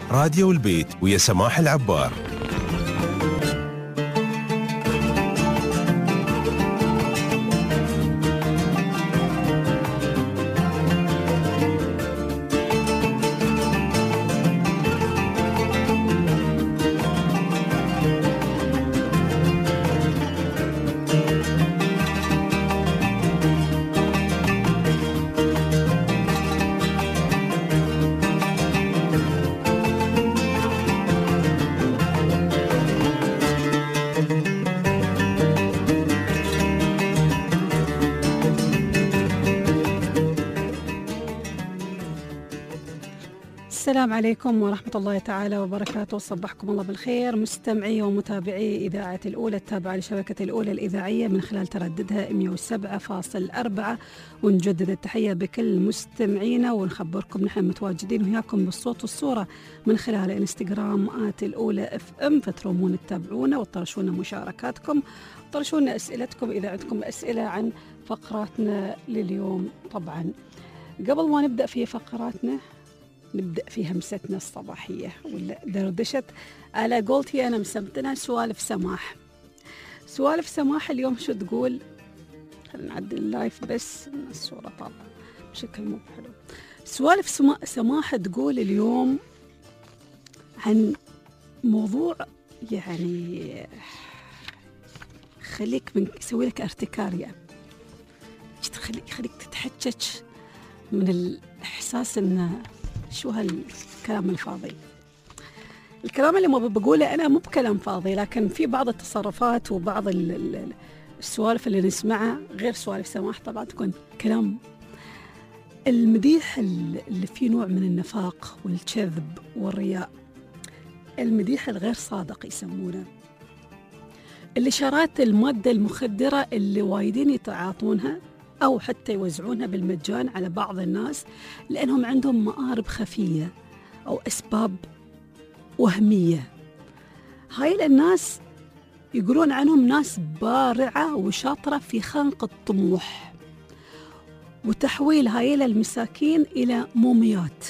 راديو البيت ويا سماح العبار. السلام عليكم ورحمة الله تعالى وبركاته. صبحكم الله بالخير مستمعي ومتابعي إذاعة الأولى التابعة لشبكة الأولى الإذاعية من خلال ترددها 107.4. ونجدد التحية بكل مستمعينا ونخبركم نحن متواجدين وياكم بالصوت والصورة من خلال انستغرام @الأولى FM، فترومون تتابعونا وتطرشونا مشاركاتكم، طرشونا أسئلتكم إذا عندكم أسئلة عن فقراتنا لليوم. طبعا قبل ما نبدأ في فقراتنا نبدأ في همستنا الصباحية ولا دردشة على قولتي أنا مسمتنا سوالف سماح. سوالف سماح اليوم شو تقول؟ خلينا نعدل اللايف بس الصورة طبعا بشكل مو حلو. سوالف سماح تقول اليوم عن موضوع يعني خليك يسوي لك ارتكارية، خليك تتحجج من الإحساس إنه شو هالكلام الفاضي. الكلام اللي ما بقوله أنا مو بكلام فاضي، لكن في بعض التصرفات وبعض السوالف اللي نسمعها غير سوالف سماح طبعا تكون كلام المديح اللي فيه نوع من النفاق والكذب والرياء، المديح الغير صادق يسمونه، الإشارات المادة المخدرة اللي وايدين يتعاطونها أو حتى يوزعونها بالمجان على بعض الناس لأنهم عندهم مآرب خفية أو أسباب وهمية. هاي الناس يقولون عنهم ناس بارعة وشاطرة في خنق الطموح وتحويل هاي المساكين إلى موميات.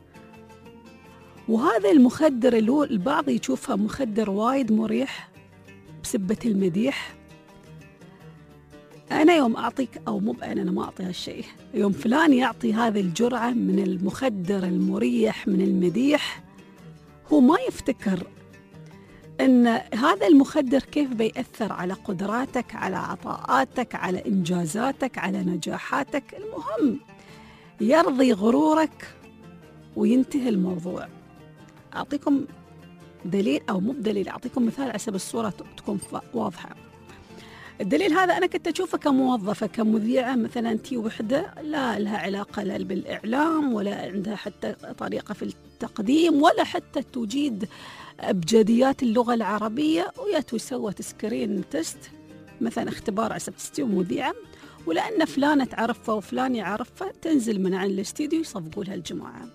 وهذا المخدر اللي هو البعض يشوفها مخدر وايد مريح بسبة المديح. أنا يوم أعطيك أو مو أنا ما أعطي هالشيء، يوم فلان يعطي هذه الجرعة من المخدر المريح من المديح، هو ما يفتكر أن هذا المخدر كيف بيأثر على قدراتك، على عطاءاتك، على إنجازاتك، على نجاحاتك. المهم يرضي غرورك وينتهي الموضوع. أعطيكم دليل أو مو بدليل، أعطيكم مثال على حسب الصورة تكون واضحة. الدليل هذا أنا كنت أشوفه كموظفة كمذيعة مثلا، تي وحدة لا لها علاقة لا بالإعلام ولا عندها حتى طريقة في التقديم ولا حتى تجيد أبجديات اللغة العربية، ويات وسوت سكرين تست مثلا اختبار على سبت استيو مذيعة، ولأن فلانة تعرفها وفلان يعرفها تنزل من عن الاستديو يصفقوا لها الجماعة.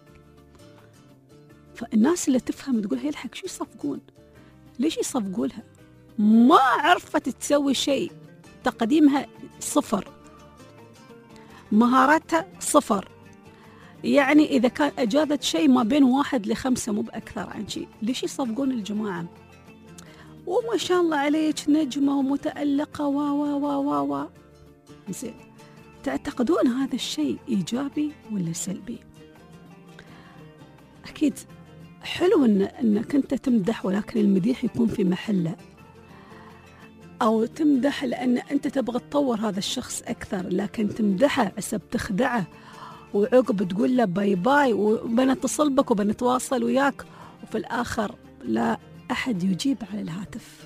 فالناس اللي تفهم تقول هي الحق شو يصفقون؟ ليش يصفقوا لها؟ ما عرفت تسوي شيء، تقديمها صفر، مهاراتها صفر. يعني إذا كان أجادت شيء ما بين 1 ل5 مو بأكثر عن شيء، ليش يصفقون الجماعة؟ وما شاء الله عليك نجمة ومتألقة و زين، تعتقدون هذا الشيء إيجابي ولا سلبي؟ أكيد حلو إنك أنت تمدح، ولكن المديح يكون في محله، أو تمدح لأن أنت تبغى تطور هذا الشخص أكثر، لكن تمدحه عسب تخدعه وعقب تقول له باي باي وبنتصل بك وبنتواصل وياك، وفي الآخر لا أحد يجيب على الهاتف.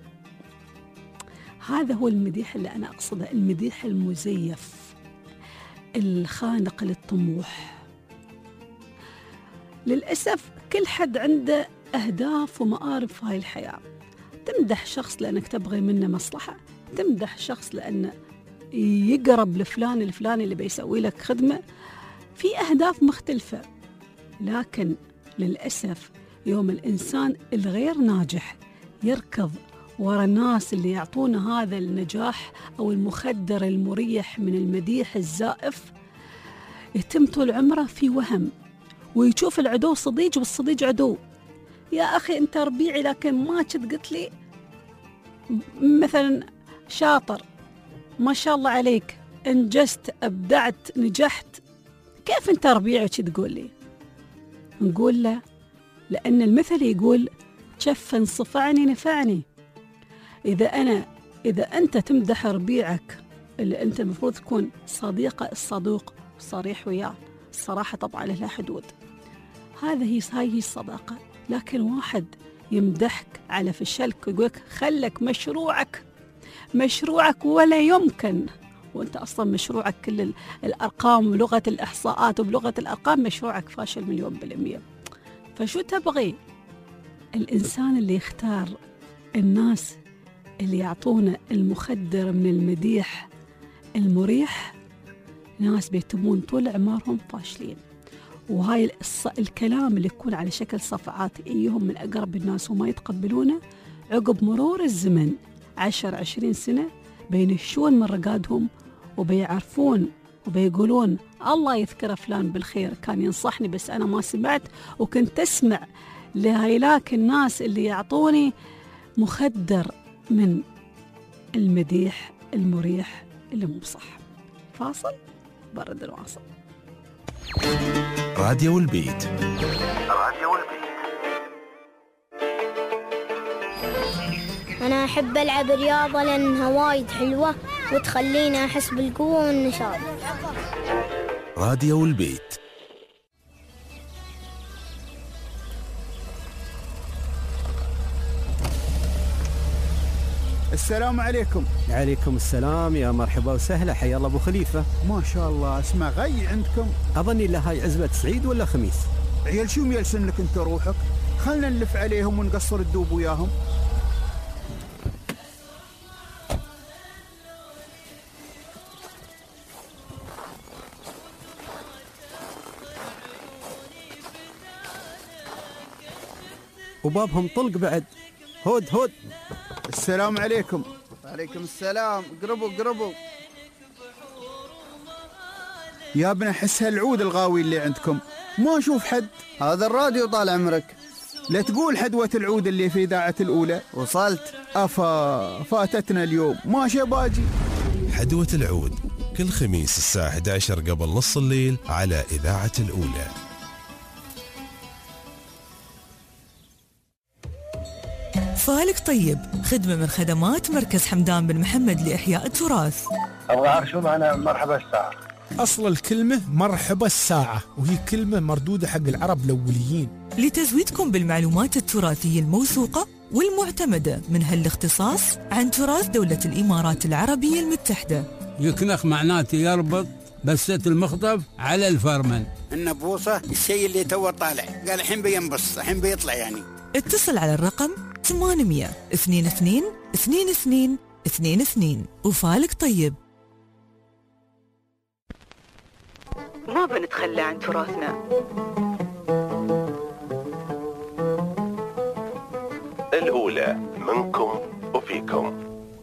هذا هو المديح اللي أنا أقصده، المديح المزيف الخانق للطموح. للأسف كل حد عنده أهداف ومآرب في هاي الحياة. تمدح شخص لأنك تبغي منه مصلحة، تمدح شخص لأنه يقرب لفلان الفلاني اللي بيسوي لك خدمة، في أهداف مختلفة. لكن للأسف يوم الإنسان الغير ناجح يركض ورا الناس اللي يعطونه هذا النجاح أو المخدر المريح من المديح الزائف، يتم طول عمره في وهم، ويشوف العدو صديق والصديق عدو، يا أخي أنت ربيعي لكن ما كنت قلت لي مثلا شاطر ما شاء الله عليك، انجزت، أبدعت، نجحت، كيف أنت ربيعي وش تقول لي؟ نقول له لأن المثل يقول شف صفعني نفعني. إذا أنت تمدح ربيعك اللي أنت المفروض تكون صديقه الصدوق صريح وياه، الصراحة طبعا لها حدود، هاي هي الصداقة. لكن واحد يمدحك على فشلك ويقولك خلك مشروعك ولا يمكن، وانت اصلا مشروعك كل الارقام بلغه الاحصاءات وبلغه الارقام مشروعك فاشل 1,000,000%. فشو تبغي؟ الانسان اللي يختار الناس اللي يعطونا المخدر من المديح المريح، ناس بيتمون طول عمرهم فاشلين. وهاي الكلام اللي يكون على شكل صفعات ايهم من اقرب الناس وما يتقبلونه، عقب مرور الزمن 10-20 سنة بينشون من رقادهم وبيعرفون وبيقولون الله يذكر فلان بالخير كان ينصحني بس أنا ما سمعت، وكنت أسمع لهيلاك الناس اللي يعطوني مخدر من المديح المريح اللي مو صح. فاصل برد الواصل. راديو البيت. أنا أحب ألعب رياضة لأنها وايد حلوة وتخليني أحس بالقوة والنشاط. راديو البيت. السلام عليكم. عليكم السلام، يا مرحبا وسهلا، حيا الله ابو خليفه. ما شاء الله، اسمع غي عندكم. اظني لا هاي عزبه سعيد ولا خميس. عيال شو ميلسن لك انت روحك؟ خلنا نلف عليهم ونقصر الدوب وياهم. وبابهم طلق بعد. هود السلام عليكم. وعليكم السلام. قربوا يا ابن احس هالعود الغاوي اللي عندكم ما اشوف حد. هذا الراديو طال عمرك. لا تقول حدوة العود اللي في إذاعة الأولى. وصلت. فاتتنا اليوم ما شباجي. حدوة العود كل خميس الساعة 11 قبل نص الليل على إذاعة الأولى. فالك طيب، خدمة من خدمات مركز حمدان بن محمد لإحياء التراث. أبغى أعرف شو معنى مرحبا الساعة. أصل الكلمة مرحبا الساعة، وهي كلمة مردودة حق العرب الأوليين. لتزويدكم بالمعلومات التراثية الموثوقة والمعتمدة من هالاختصاص عن تراث دولة الإمارات العربية المتحدة. يكنخ معناته يربط بسة المخطف على الفرمل. النبوصة الشيء اللي تو طالع، قال الحين بينبص، الحين بيطلع يعني. اتصل على الرقم 800-22-22-22. وفالك طيب. ما بنتخلى عن تراثنا. الأولى منكم وفيكم.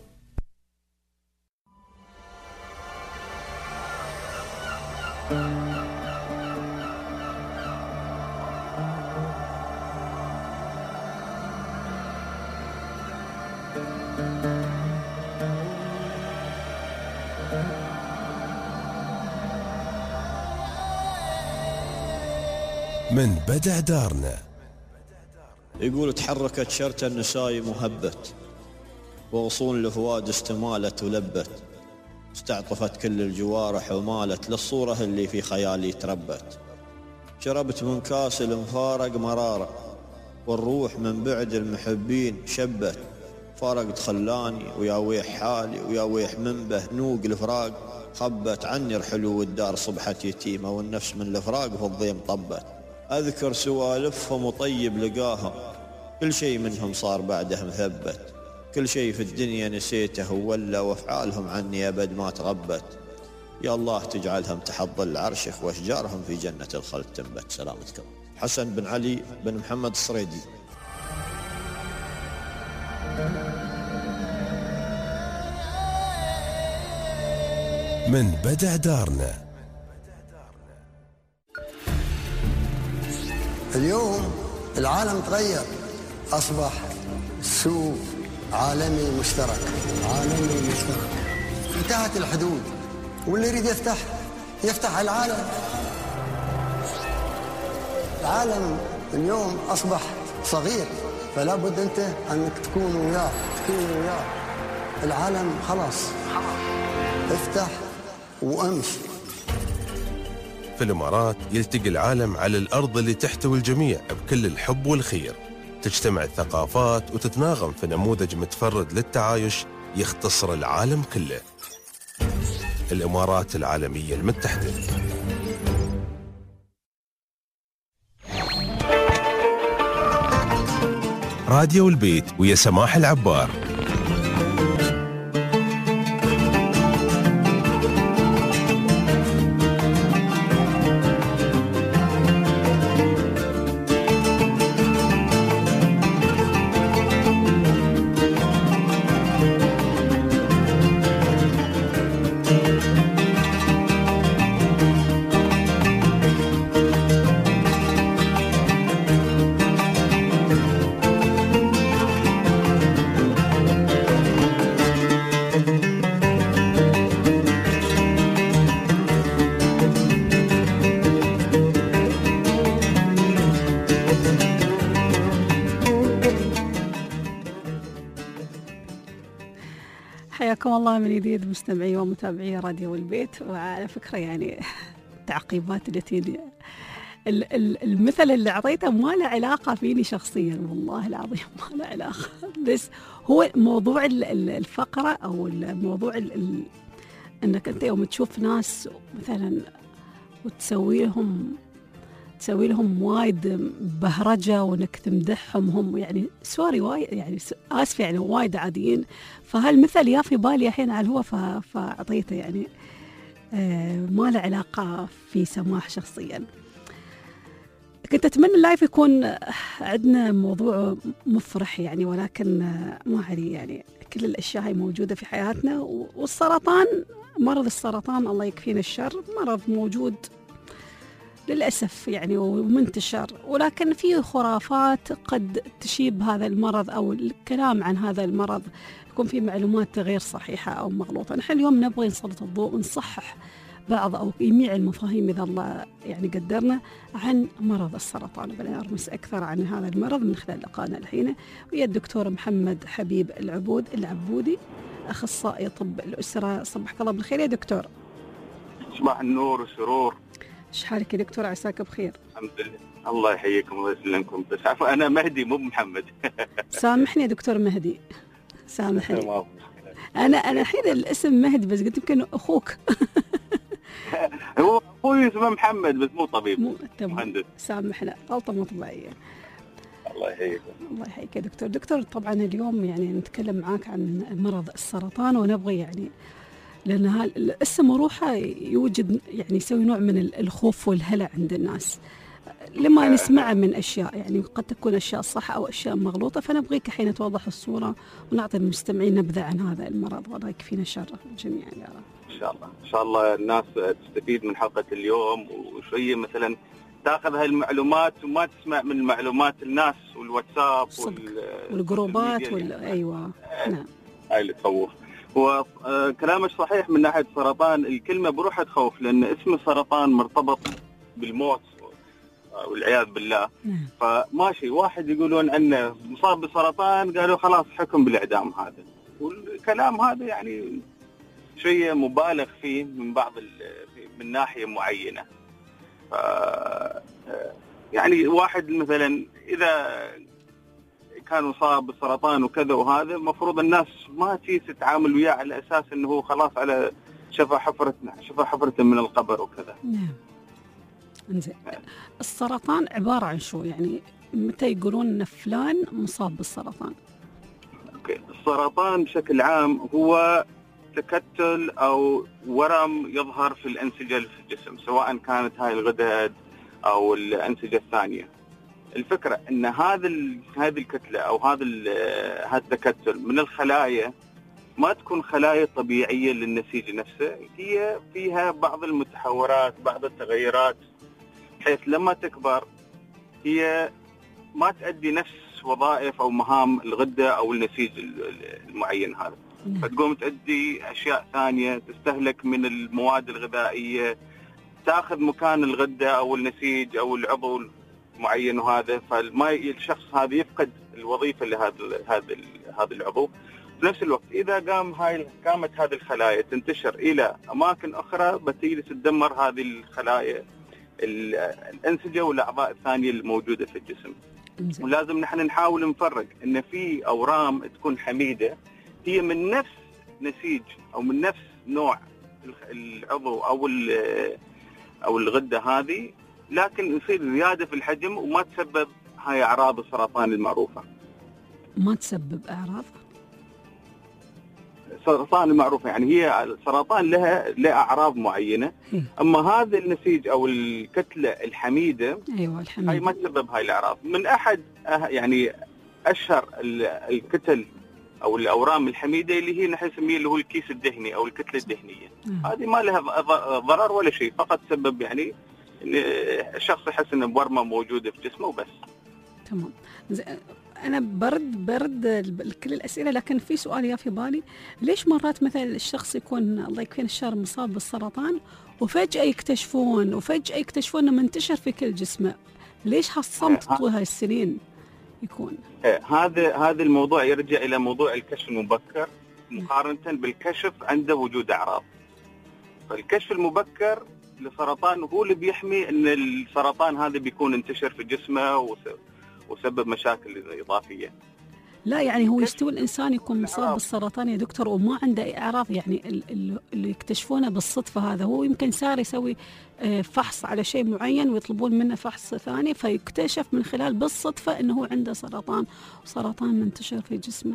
من بدع دارنا. يقول تحركت شرت النساي مهبت، وغصون الفؤاد استمالت ولبت، استعطفت كل الجوارح ومالت للصورة اللي في خيالي تربت. شربت من كاس المفارق مرارة، والروح من بعد المحبين شبت. فارقت خلاني ويا ويح حالي ويا ويح منبه نوق الفراق. خبت عني الحلو والدار صبحت يتيمة، والنفس من الفراق في الضيم طبت. أذكر سوالفهم وطيب لقاهم، كل شيء منهم صار بعده مثبت. كل شيء في الدنيا نسيته ولا، وافعالهم عني أبد ما تغبت. يا الله تجعلهم تحت ظل عرشك، واشجارهم في جنة الخلد تنبت. سلامتكم. حسن بن علي بن محمد الصريدي. من بدع دارنا. اليوم العالم تغير، أصبح سوق عالمي مشترك. انتهت الحدود، واللي يريد يفتح العالم. العالم اليوم أصبح صغير، فلا بد أنت أنك تكون وياه. العالم خلاص، افتح وامشي. في الإمارات يلتقي العالم على الأرض اللي تحتوي الجميع بكل الحب والخير، تجتمع الثقافات وتتناغم في نموذج متفرد للتعايش يختصر العالم كله. الإمارات العالمية المتحدة. راديو البيت ويا سماح العبار. حياكم الله من جديد مستمعي ومتابعي راديو البيت. وعلى فكرة يعني تعقيبات التي المثل اللي أعطيته ما له علاقة فيني شخصيا، والله العظيم ما له علاقة، بس هو موضوع الفقرة أو الموضوع أنك أنت يوم تشوف ناس مثلا وتسوي لهم وايد بهرجة وانك تمدحهم، هم يعني سوري وايد يعني اسف يعني وايد عاديين. فهالمثل يا في بالي الحين على الهواء فاعطيته يعني ما له علاقة في سماح شخصيا. كنت اتمنى اللايف يكون عندنا موضوع مفرح يعني، ولكن ما علي يعني كل الاشياء هاي موجودة في حياتنا. والسرطان، مرض السرطان الله يكفينا الشر، مرض موجود للأسف يعني ومنتشر، ولكن في خرافات قد تشيب هذا المرض أو الكلام عن هذا المرض يكون في معلومات غير صحيحة أو مغلوطة. نحن اليوم نبغي نسلط الضوء ونصحح بعض أو جميع المفاهيم إذا الله يعني قدرنا عن مرض السرطان. بنرمس أكثر عن هذا المرض من خلال لقائنا الحين ويا الدكتور محمد حبيب العبودي، أخصائي طب الأسرة. صبحك الله بالخير يا دكتور. صباح النور والسرور. ايش حالك يا دكتور؟ عساك بخير. الحمد لله. الله يحييكم الله يسلمكم. بس عفوا انا مهدي مو محمد. سامحني يا دكتور مهدي، سامحني. انا الحين الاسم مهدي بس قلت يمكن اخوك. هو اخوي اسمه محمد بس مو طبيب، مهندس. سامحنا، غلطه مو طبيعيه. الله يحييك. الله يحييك يا دكتور. دكتور طبعا اليوم يعني نتكلم معاك عن مرض السرطان، ونبغي يعني لأن الاسم وروحه يوجد يعني يسوي نوع من الخوف والهلع عند الناس لما نسمعه من أشياء يعني قد تكون أشياء صح أو أشياء مغلوطة. فنبغيك حين توضح الصورة ونعطي المستمعين نبذة عن هذا المرض، والله يكفينا شر جميعا يا رب. إن شاء الله الناس تستفيد من حلقة اليوم، وشوية مثلا تاخذ هاي وما تسمع من معلومات الناس والواتساب والجروبات أيوة نعم هاي اللي تخوف. وكلامك صحيح من ناحية السرطان، الكلمة بروحها تخوف لأن اسم السرطان مرتبط بالموت والعياذ بالله. فماشي واحد يقولون أنه مصاب بالسرطان قالوا خلاص حكم بالإعدام، هذا والكلام هذا يعني شيء مبالغ فيه من من ناحية معينة. يعني واحد مثلا إذا كان مصاب بالسرطان وكذا وهذا المفروض الناس ما تتعامل وياه على أساس أنه هو خلاص على شفا حفرة من القبر وكذا. نعم. انزين. السرطان عبارة عن شو يعني؟ متى يقولون ان فلان مصاب بالسرطان؟ اوكي، السرطان بشكل عام هو تكتل او ورم يظهر في الأنسجة في الجسم، سواء كانت هاي الغدد او الأنسجة الثانية. الفكرة ان هذه الكتلة او هذا التكتل من الخلايا ما تكون خلايا طبيعية للنسيج نفسه، هي فيها بعض المتحورات بعض التغيرات، بحيث لما تكبر هي ما تؤدي نفس نفس وظائف أو مهام الغدة أو النسيج المعين هذا. فتقوم تؤدي أشياء ثانية تستهلك من المواد الغذائية تأخذ مكان الغدة أو النسيج أو العضو المعين، وهذا الشخص هذا يفقد الوظيفة لهذا العضو. في نفس الوقت إذا قامت هذه الخلايا تنتشر إلى أماكن أخرى بتيجي تدمر هذه الخلايا الأنسجة والأعضاء الثانية الموجودة في الجسم. ولازم نحن نحاول نفرق إن في أورام تكون حميدة هي من نفس نسيج أو من نفس نوع العضو أو الغدة هذه، لكن يصير زيادة في الحجم وما تسبب هاي أعراض السرطان المعروفة. ما تسبب أعراض؟ السرطان المعروفة يعني هي السرطان لها أعراض معينة، أما هذا النسيج أو الكتلة الحميدة هاي ما تسبب هاي الأعراض. من أحد يعني أشهر الكتل أو الأورام الحميدة اللي هي نحن نسميه اللي هو الكيس الدهني أو الكتلة الدهنية. هذه ما لها ضرر ولا شيء، فقط تسبب يعني إن الشخص يحس إن ورمة موجودة في جسمه وبس. تمام. أنا برد كل الأسئلة، لكن في سؤال في بالي، ليش مرات مثلا الشخص يكون الله يكفينا الشر مصاب بالسرطان وفجأة يكتشفون إنه منتشر في كل جسمه؟ ليش هالصمت طول هاي السنين يكون؟ هذا الموضوع يرجع إلى موضوع الكشف المبكر مقارنة بالكشف عند وجود أعراض. فالكشف المبكر للسرطان هو اللي بيحمي إن السرطان هذا بيكون انتشر في جسمه وسبب مشاكل إضافية. لا يعني هو يستوي الإنسان يكون مصاب بالسرطان يا دكتور وما عنده أي أعراض، يعني اللي يكتشفونه بالصدفة هذا هو يمكن صار يسوي فحص على شيء معين ويطلبون منه فحص ثاني فيكتشف من خلال بالصدفة أنه هو عنده سرطان منتشر في جسمه.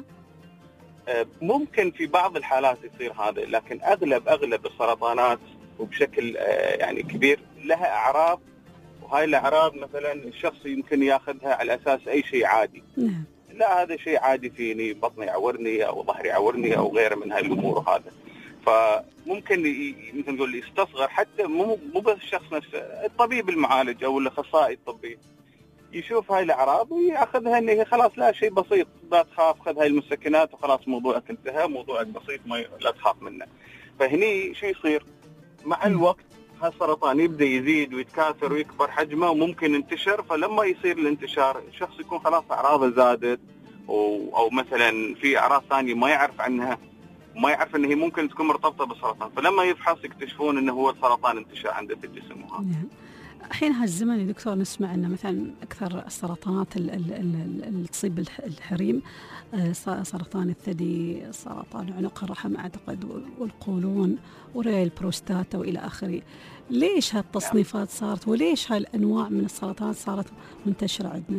ممكن في بعض الحالات يصير هذا، لكن أغلب السرطانات وبشكل يعني كبير لها أعراض، وهاي الأعراض مثلا الشخص يمكن ياخذها على أساس أي شيء عادي. لا، هذا شيء عادي فيني، بطني يعورني أو ظهري يعورني أو غيره من هاي الأمور. هذا فممكن مثل نقول يستصغر حتى مو بس الشخص نفسه، الطبيب المعالج أو الأخصائي الطبي يشوف هاي الأعراض ويأخذها إنه خلاص لا شيء بسيط، لا تخاف، خذ هاي المسكنات وخلاص موضوعك انتهى، موضوعك بسيط لا تخاف منه. فهني شو يصير مع الوقت؟ هالسرطان يبدأ يزيد ويتكاثر ويكبر حجمه وممكن ينتشر. فلما يصير الانتشار الشخص يكون خلاص أعراضه زادت أو مثلا في أعراض ثانية ما يعرف عنها، ما يعرف أنها ممكن تكون مرتبطة بالسرطان، فلما يفحص يكتشفون أنه هو السرطان انتشر عنده في الجسم. الحين هالزمن يا دكتور نسمع أن مثلا أكثر السرطانات اللي تصيب الحريم سرطان الثدي، سرطان عنق الرحم أعتقد، والقولون ورئة البروستاتا وإلى آخره. ليش هالتصنيفات صارت وليش هالأنواع من السرطانات صارت منتشرة عندنا؟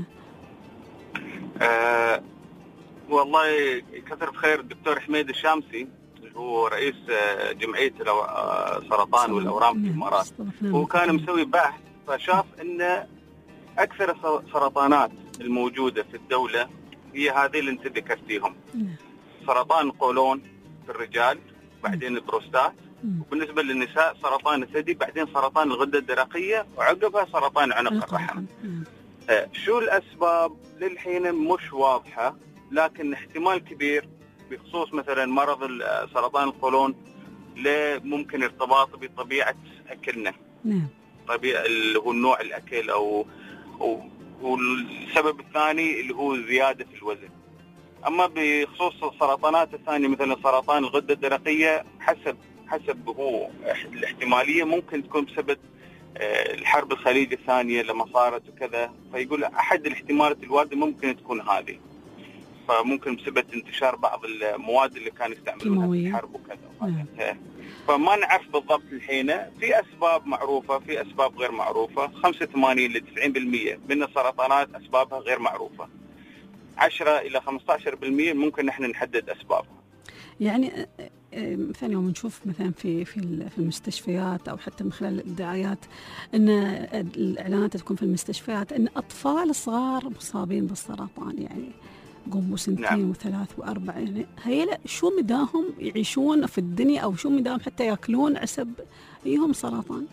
والله كثر بخير الدكتور حميد الشامسي اللي هو رئيس جمعية السرطان والأورام في الإمارات، هو كان مسوي بحث فشاف أن أكثر السرطانات الموجودة في الدولة هي هذه اللي انت ذكرتيهم. سرطان القولون في الرجال، بعدين البروستات، وبالنسبة للنساء سرطان الثدي، بعدين سرطان الغدة الدرقية، وعقبها سرطان عنق الرحم. شو الأسباب للحين مش واضحة، لكن احتمال كبير بخصوص مثلا مرض سرطان القولون ممكن ارتباط بطبيعة أكلنا، اللي هو نوع الأكل أو والسبب الثاني اللي هو زيادة في الوزن. أما بخصوص السرطانات الثانية مثل سرطان الغدة الدرقية حسب هو الاحتمالية ممكن تكون بسبب الحرب الخليج الثانية لما صارت وكذا، فيقول أحد الاحتمالات الواردة ممكن تكون هذه، فممكن بسبب انتشار بعض المواد اللي كانوا يستعملونها في الحرب وكذا. فما نعرف بالضبط الحين، في أسباب معروفة في أسباب غير معروفة. 85 ل 90% من السرطانات أسبابها غير معروفة، 10 إلى 15% ممكن نحن نحدد أسبابها. يعني مثلا يوم نشوف مثلا في المستشفيات أو حتى من خلال الدعايات أن الإعلانات تكون في المستشفيات أن أطفال صغار مصابين بالسرطان، يعني قوموا 2 و3 و4، يعني هي شو مداهم يعيشون في الدنيا أو شو مداهم حتى يأكلون عسب أيهم سرطان؟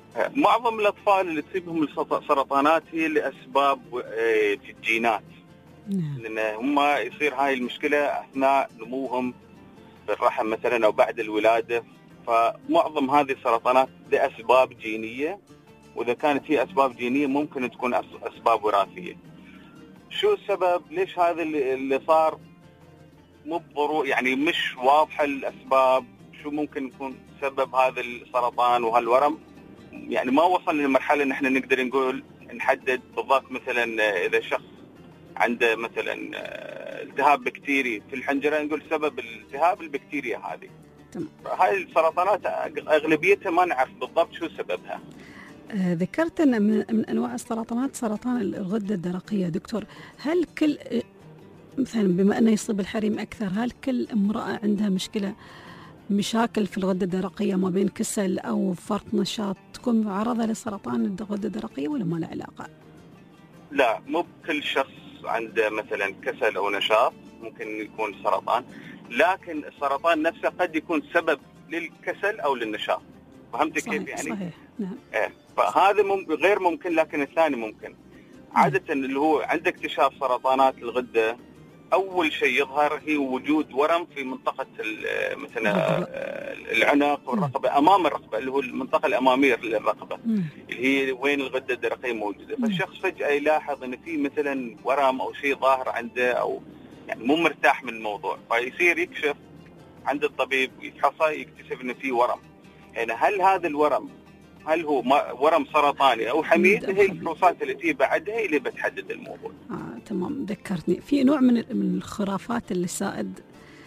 معظم الأطفال اللي تصيبهم السرطانات هي لأسباب في الجينات، لأن هم يصير هاي المشكلة أثناء نموهم في الرحم مثلا أو بعد الولادة. فمعظم هذه السرطانات لأسباب جينية، وإذا كانت هي أسباب جينية ممكن تكون أسباب وراثية. شو السبب؟ ليش هذا اللي صار؟ مو بضروري يعني مش واضحة الأسباب. شو ممكن يكون سبب هذا السرطان وهالورم؟ يعني ما وصلنا لمرحلة إن إحنا نقدر نقول نحدد بالضبط. مثلا إذا شخص عنده مثلا التهاب بكتيري في الحنجرة نقول سبب الالتهاب البكتيريا هذه. هاي السرطانات أغلبيتها ما نعرف بالضبط شو سببها. ذكرت أن من أنواع السرطانات سرطان الغدة الدرقية. دكتور، هل كل مثلا بما أنه يصيب الحريم أكثر، هل كل امرأة عندها مشاكل في الغدة الدرقية ما بين كسل أو فرط نشاط تكون معرضة لسرطان الغدة الدرقية ولا ما له علاقة؟ لا، مو بكل شخص عنده مثلا كسل أو نشاط ممكن يكون سرطان، لكن السرطان نفسه قد يكون سبب للكسل أو للنشاط. فهمت كيف يعني؟ صحيح. نعم. فهذا غير ممكن، لكن الثاني ممكن. عادة اللي هو عند اكتشاف سرطانات الغدة أول شيء يظهر هي وجود ورم في منطقة مثلا العنق والرقبة، أمام الرقبة اللي هو المنطقة الأمامية للرقبة اللي هي وين الغدة الدرقية موجودة. فالشخص فجأة يلاحظ إن في مثلا ورم أو شيء ظاهر عنده، أو يعني مو مرتاح من الموضوع، فيصير يكشف عند الطبيب ويفحصه يكتشف إن في ورم. يعني هل هذا الورم هل هو ورم سرطاني أو حميد؟ هي الفحوصات اللي تيجي بعدها اللي بتحدد الموضوع. تمام. ذكرتني في نوع من الخرافات اللي سائد،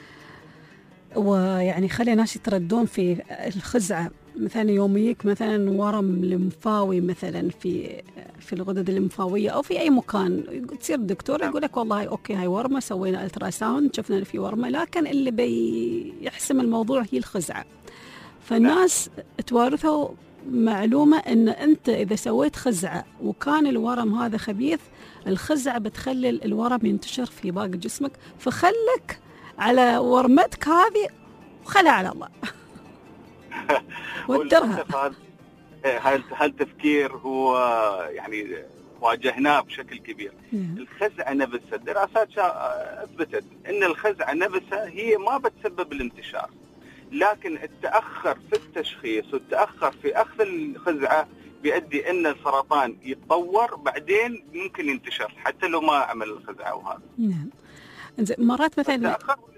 ويعني خلي ناس يتردون في الخزعة. مثلا يوم يجيك مثلا ورم لمفاوي مثلا في الغدد الليمفاوية أو في أي مكان، تصير الدكتور يقول لك والله أوكي هاي ورمة، سوينا الترا ساوند شفنا إن في ورمة، لكن اللي بيحسم الموضوع هي الخزعة. فالناس توارثوا معلومة أن أنت إذا سويت خزعة وكان الورم هذا خبيث، الخزعة بتخلي الورم ينتشر في باقي جسمك، فخلك على ورمتك هذه وخلها على الله. ودرها. هالتفكير هو يعني واجهناه بشكل كبير. الخزعة نفسها الدراسات أثبتت أن الخزعة نفسها هي ما بتسبب الانتشار، لكن التأخر في التشخيص والتأخر في أخذ الخزعة بيؤدي أن السرطان يتطور بعدين ممكن ينتشر حتى لو ما عمل الخزعة. وهذا نعم. مرات مثلا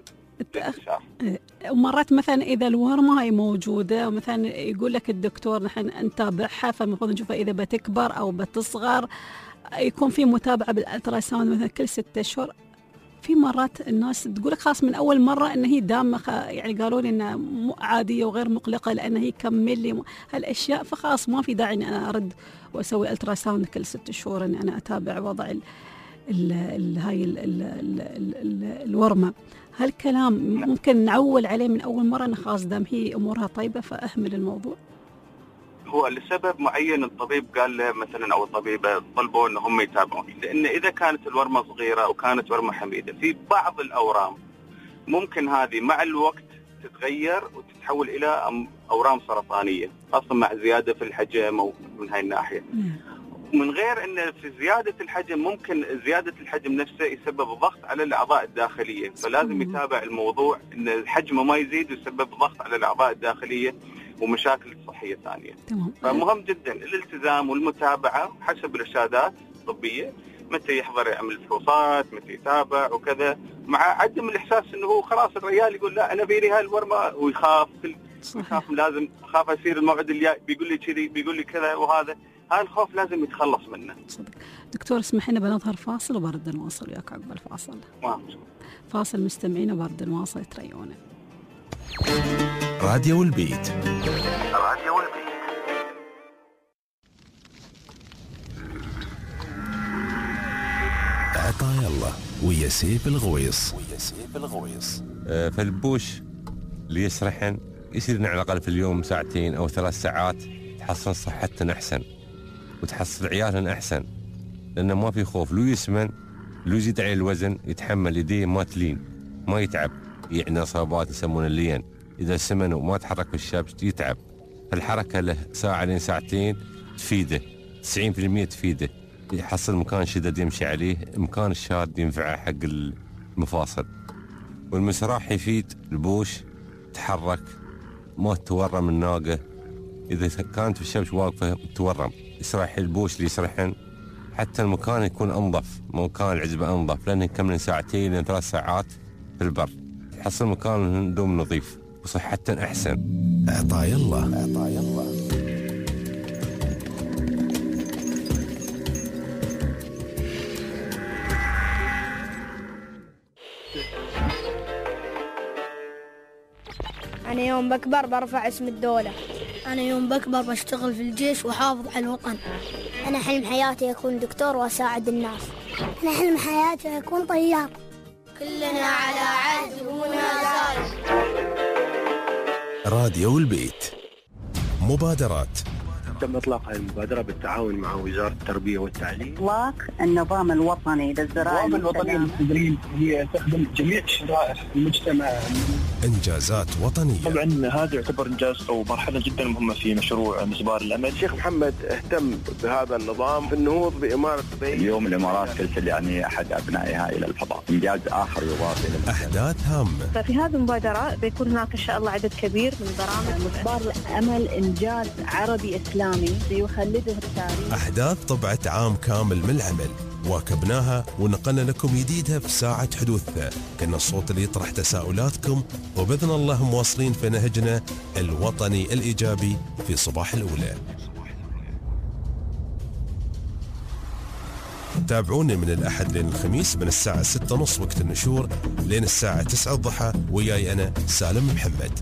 ومرات مثلا إذا الورمة هي موجودة ومثلا يقول لك الدكتور نحن نتابعها، فالمفروض نشوفها إذا بتكبر أو بتصغر، يكون في متابعة بالألتراساوند مثلا كل 6 أشهر. في مرات الناس تقولك خلاص من أول مرة إن هي دامة، يعني قالوا لي إنها عادية وغير مقلقة لأن هي كمل لي هالأشياء، فخلاص ما في داعي إن أنا أرد وأسوي ألتراساوند كل 6 شهور إن أنا أتابع وضع هاي الورمة. هالكلام ممكن نعول عليه من أول مرة إن خلاص دام هي أمورها طيبة فأهمل الموضوع؟ هو لسبب معين الطبيب قال له مثلا أو الطبيبة طلبوا إن هم يتابعون، لأن إذا كانت الورمة صغيرة أو كانت ورمة حميدة في بعض الأورام ممكن هذه مع الوقت تتغير وتتحول إلى أورام سرطانية، خاصة مع زيادة في الحجم أو من هاي الناحية. من غير أن في زيادة الحجم ممكن زيادة الحجم نفسه يسبب ضغط على الأعضاء الداخلية، فلازم يتابع الموضوع أن الحجم ما يزيد ويسبب ضغط على الأعضاء الداخلية ومشاكل صحية ثانية. فمهم جدا الالتزام والمتابعة حسب الإرشادات الطبية، متى يحضر يعمل فحوصات، متى يتابع وكذا، مع عدم الإحساس أنه هو خلاص الرجال يقول لا أنا بيني هالورمة ويخاف لازم أخاف أصير الموعد اللي بيقول لي كذي بيقول لي كذا، وهذا الخوف لازم يتخلص منه. صدق. دكتور اسمح لنا بنظهر فاصل وبرد نواصل وياك عقب الفاصل. فاصل مستمعين وبرد نواصل تريونا. راديو البيت. راديو البيت. عطايا الله ويا سيف الغويص. فالبوش اللي يسرحن يصير على الأقل في اليوم 2 أو 3 ساعات تحصن صحتنا أحسن وتحصل عيالنا أحسن، لأنه ما في خوف، لو يسمن لو يزيد عليه الوزن يتحمل، يديه ما تلين ما يتعب، يعني إصابات يسمونه اللين. إذا سمن وما تحرك في الشبش يتعب، فالحركة له 1 2 ساعتين تفيده 90% تفيده، يحصل مكان شدد يمشي عليه، مكان الشاد ينفعه حق المفاصل. والمسراح يفيد البوش تحرك، ما تورم الناقة. إذا كانت في الشمس واقفة تورم، يسرح البوش اللي يسرحن، حتى المكان يكون أنظف، مكان العزبة أنظف، لأنه يكمل 2 إلى 3 ساعات في البر، يحصل مكان دوم نظيف وصحة أحسن. عطاي الله. أنا يوم بكبر برفع اسم الدولة. أنا يوم بكبر بشتغل في الجيش وحافظ على الوطن. أنا حلم حياتي أكون دكتور وأساعد الناس. أنا حلم حياتي أكون طيار. كلنا على عهد ونازل. راديو البيت. مبادرات. تم إطلاق هذه المبادرة بالتعاون مع وزارة التربية والتعليم. إطلاق النظام الوطني للزراعة. النظام الوطني للتدريب هي تخدم جميع شرائح المجتمع. إنجازات وطنية. طبعا هذا يعتبر إنجاز أو مرحلة جدا مهمة في مشروع مسبار الأمل. الشيخ محمد اهتم بهذا النظام في النهوض بإمارة دبي. اليوم الإمارات ترسل يعني أحد أبنائها إلى الفضاء، إنجاز آخر يضاف إلى أحداث هامة. ففي هذه المبادرة بيكون هناك إن شاء الله عدد كبير من برامج. مسبار الأمل إنجاز عربي إسلامي يخلده التاريخ. أحداث طبعت عام كامل من العمل، واكبناها ونقلنا لكم جديدها في ساعة حدوثها. كنا الصوت اللي يطرح تساؤلاتكم، وبإذن الله مواصلين في نهجنا الوطني الإيجابي في صباح الأولى. تابعوني من الأحد لين الخميس من الساعة 6:30 وقت النشور لين الساعة 9 الضحى، وياي أنا سالم محمد.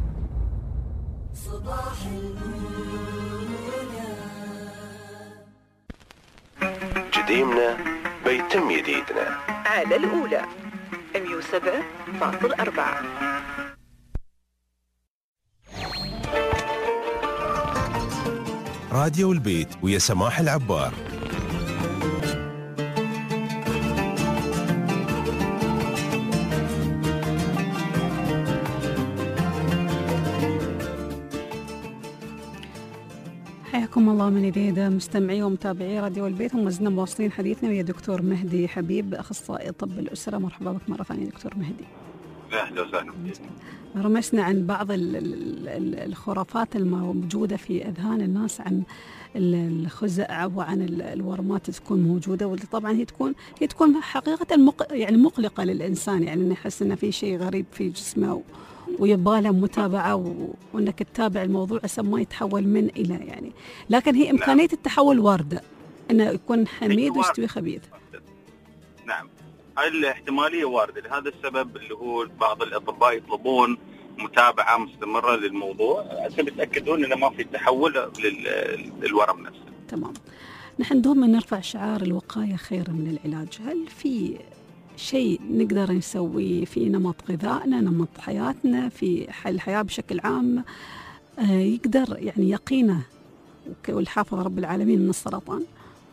قديمنا بيتم جديدنا على الأولى 107.4. راديو البيت ويا سماح العبار. حياكم الله من جديد مستمعي ومتابعي راديو البيت. وما زلنا مواصلين حديثنا ويا دكتور مهدي حبيب، أخصائي طب الأسرة. مرحبا بك مرة ثانية دكتور مهدي. أهلا وسهلا. رمسنا عن بعض الخرافات الموجودة في أذهان الناس عن الخزع وعن الورمات تكون موجودة، واللي طبعا هي تكون حقيقة يعني مقلقة للإنسان، يعني إنه يحس إنه في شيء غريب في جسمه ويباله متابعة وإنك تتابع الموضوع عشان ما يتحول من إلى يعني. لكن هي إمكانية التحول واردة، إنه يكون حميد ويستوي خبيث. نعم، هاي الاحتمالية واردة. لهذا السبب اللي هو بعض الأطباء يطلبون متابعة مستمرة للموضوع عشان يتأكدون إنه ما في تحول للورم نفسه. تمام. نحن دوما نرفع شعار الوقاية خير من العلاج. هل في شيء نقدر نسويه في نمط غذائنا، نمط حياتنا، في الحياة بشكل عام يقدر يعني يقينا والحافظ رب العالمين من السرطان؟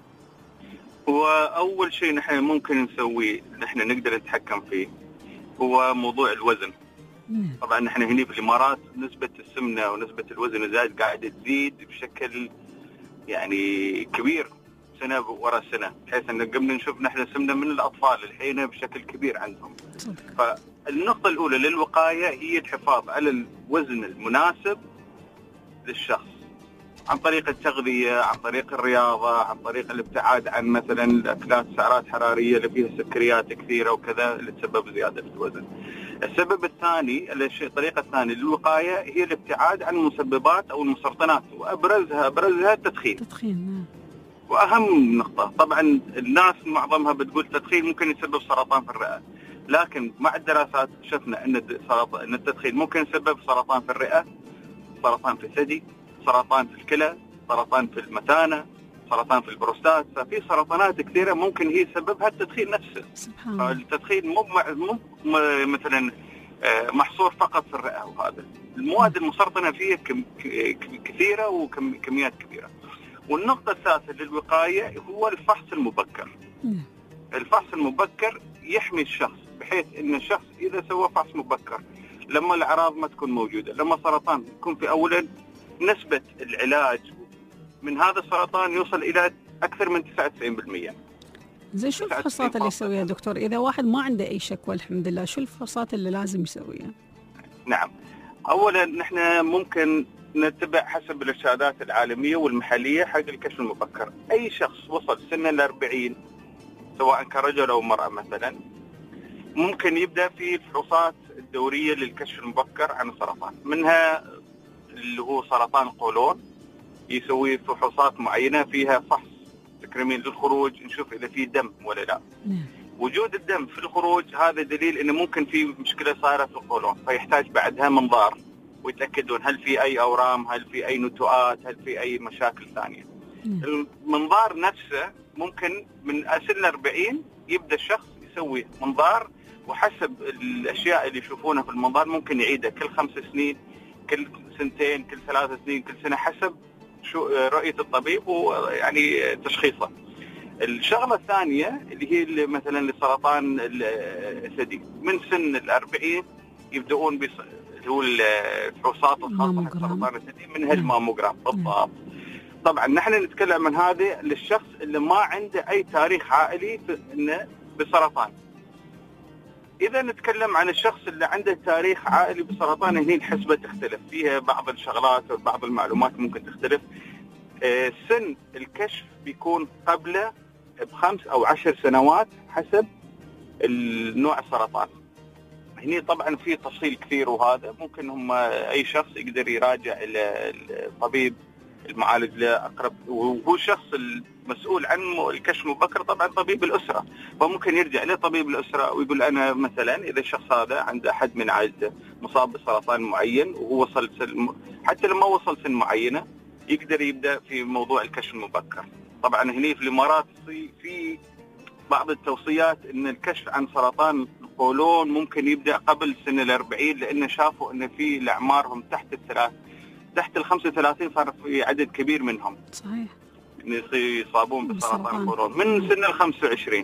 هو أول شيء نحن ممكن نسويه نحن نقدر نتحكم فيه هو موضوع الوزن. طبعا نحن هنا في الإمارات نسبة السمنة ونسبة الوزن الزايد قاعدة تزيد بشكل يعني كبير سنة ورا سنة، بحيث أن قبل نشوف نحن سمنة من الأطفال الحين بشكل كبير عندهم. فالنقطة الأولى للوقاية هي الحفاظ على الوزن المناسب للشخص عن طريق التغذية، عن طريق الرياضة، عن طريق الابتعاد عن مثلا الأكلات سعرات حرارية اللي فيها سكريات كثيرة وكذا اللي تسبب زيادة الوزن. السبب الثاني، الطريقة الثانية للوقاية هي الابتعاد عن المسببات أو المسرطنات، وأبرزها التدخين. وأهم نقطة طبعا الناس معظمها بتقول التدخين ممكن يسبب سرطان في الرئة، لكن مع الدراسات شفنا أن التدخين ممكن يسبب سرطان في الرئة، سرطان في الثدي، سرطان في الكلى، سرطان في المثانة، سرطان في البروستات. ففي سرطانات كثيرة ممكن هي سببها التدخين نفسه. التدخين مو مثلا محصور فقط في الرئة، وهذا المواد المسرطنة فيه كثيرة وكميات كبيرة. والنقطة الثالثة للوقاية هو الفحص المبكر. الفحص المبكر يحمي الشخص، بحيث ان الشخص اذا سوى فحص مبكر لما الاعراض ما تكون موجودة، لما سرطان يكون في اولا نسبة العلاج من هذا السرطان يوصل إلى أكثر من 99%. زين شو الفحوصات اللي يسويها دكتور إذا واحد ما عنده أي شكوى الحمد لله؟ شو الفحوصات اللي لازم يسويها؟ نعم، أولا نحن ممكن نتبع حسب الإرشادات العالمية والمحلية حق الكشف المبكر. أي شخص وصل سن 40 سواء كرجل أو مرأة مثلا ممكن يبدأ في الفحوصات الدورية للكشف المبكر عن السرطان، منها اللي هو سرطان القولون يسوي فحوصات معينة فيها فحص تكريمين للخروج نشوف إذا في دم ولا لا. وجود الدم في الخروج هذا دليل إنه ممكن في مشكلة صارت في القولون، فيحتاج بعدها منظار ويتأكدون هل في أي أورام، هل في أي نتوءات، هل في أي مشاكل ثانية. المنظار نفسه ممكن من سن 40 يبدأ الشخص يسوي منظار، وحسب الأشياء اللي يشوفونها في المنظار ممكن يعيدها كل 5 سنين، كل سنتين، كل 3 سنين، كل سنة، حسب رؤية الطبيب ويعني تشخيصه. الشغلة الثانية اللي هي مثلا لسرطان الثدي من سن 40 يبدأون اللي هو الفحوصات الخاصة حق سرطان الثدي منها الماموجرام بالضبط. طبعا نحن نتكلم عن هذا للشخص اللي ما عنده أي تاريخ عائلي بسرطان. إذا نتكلم عن الشخص اللي عنده تاريخ عائلي بسرطان هنا الحسبة تختلف فيها، بعض الشغلات وبعض المعلومات ممكن تختلف. سن الكشف بيكون قبله ب5 أو 10 سنوات حسب النوع السرطان. هنا طبعا في تفصيل كثير، وهذا ممكن هم أي شخص يقدر يراجع إلى الطبيب المعالج له أقرب، وهو الشخص المسؤول عن الكشف المبكر طبعا طبيب الأسرة، فممكن يرجع لطبيب الأسرة ويقول أنا مثلا إذا الشخص هذا عنده أحد من عائلته مصاب بسرطان معين وهو وصل حتى لما وصل سن معينة يقدر يبدأ في موضوع الكشف المبكر. طبعا هنا في الإمارات في بعض التوصيات إن الكشف عن سرطان القولون ممكن يبدأ قبل سن 40، لأن شافوا إن في الأعمارهم تحت 35 صار في عدد كبير منهم صحيح يصابون بسرطان القولون من سن 25.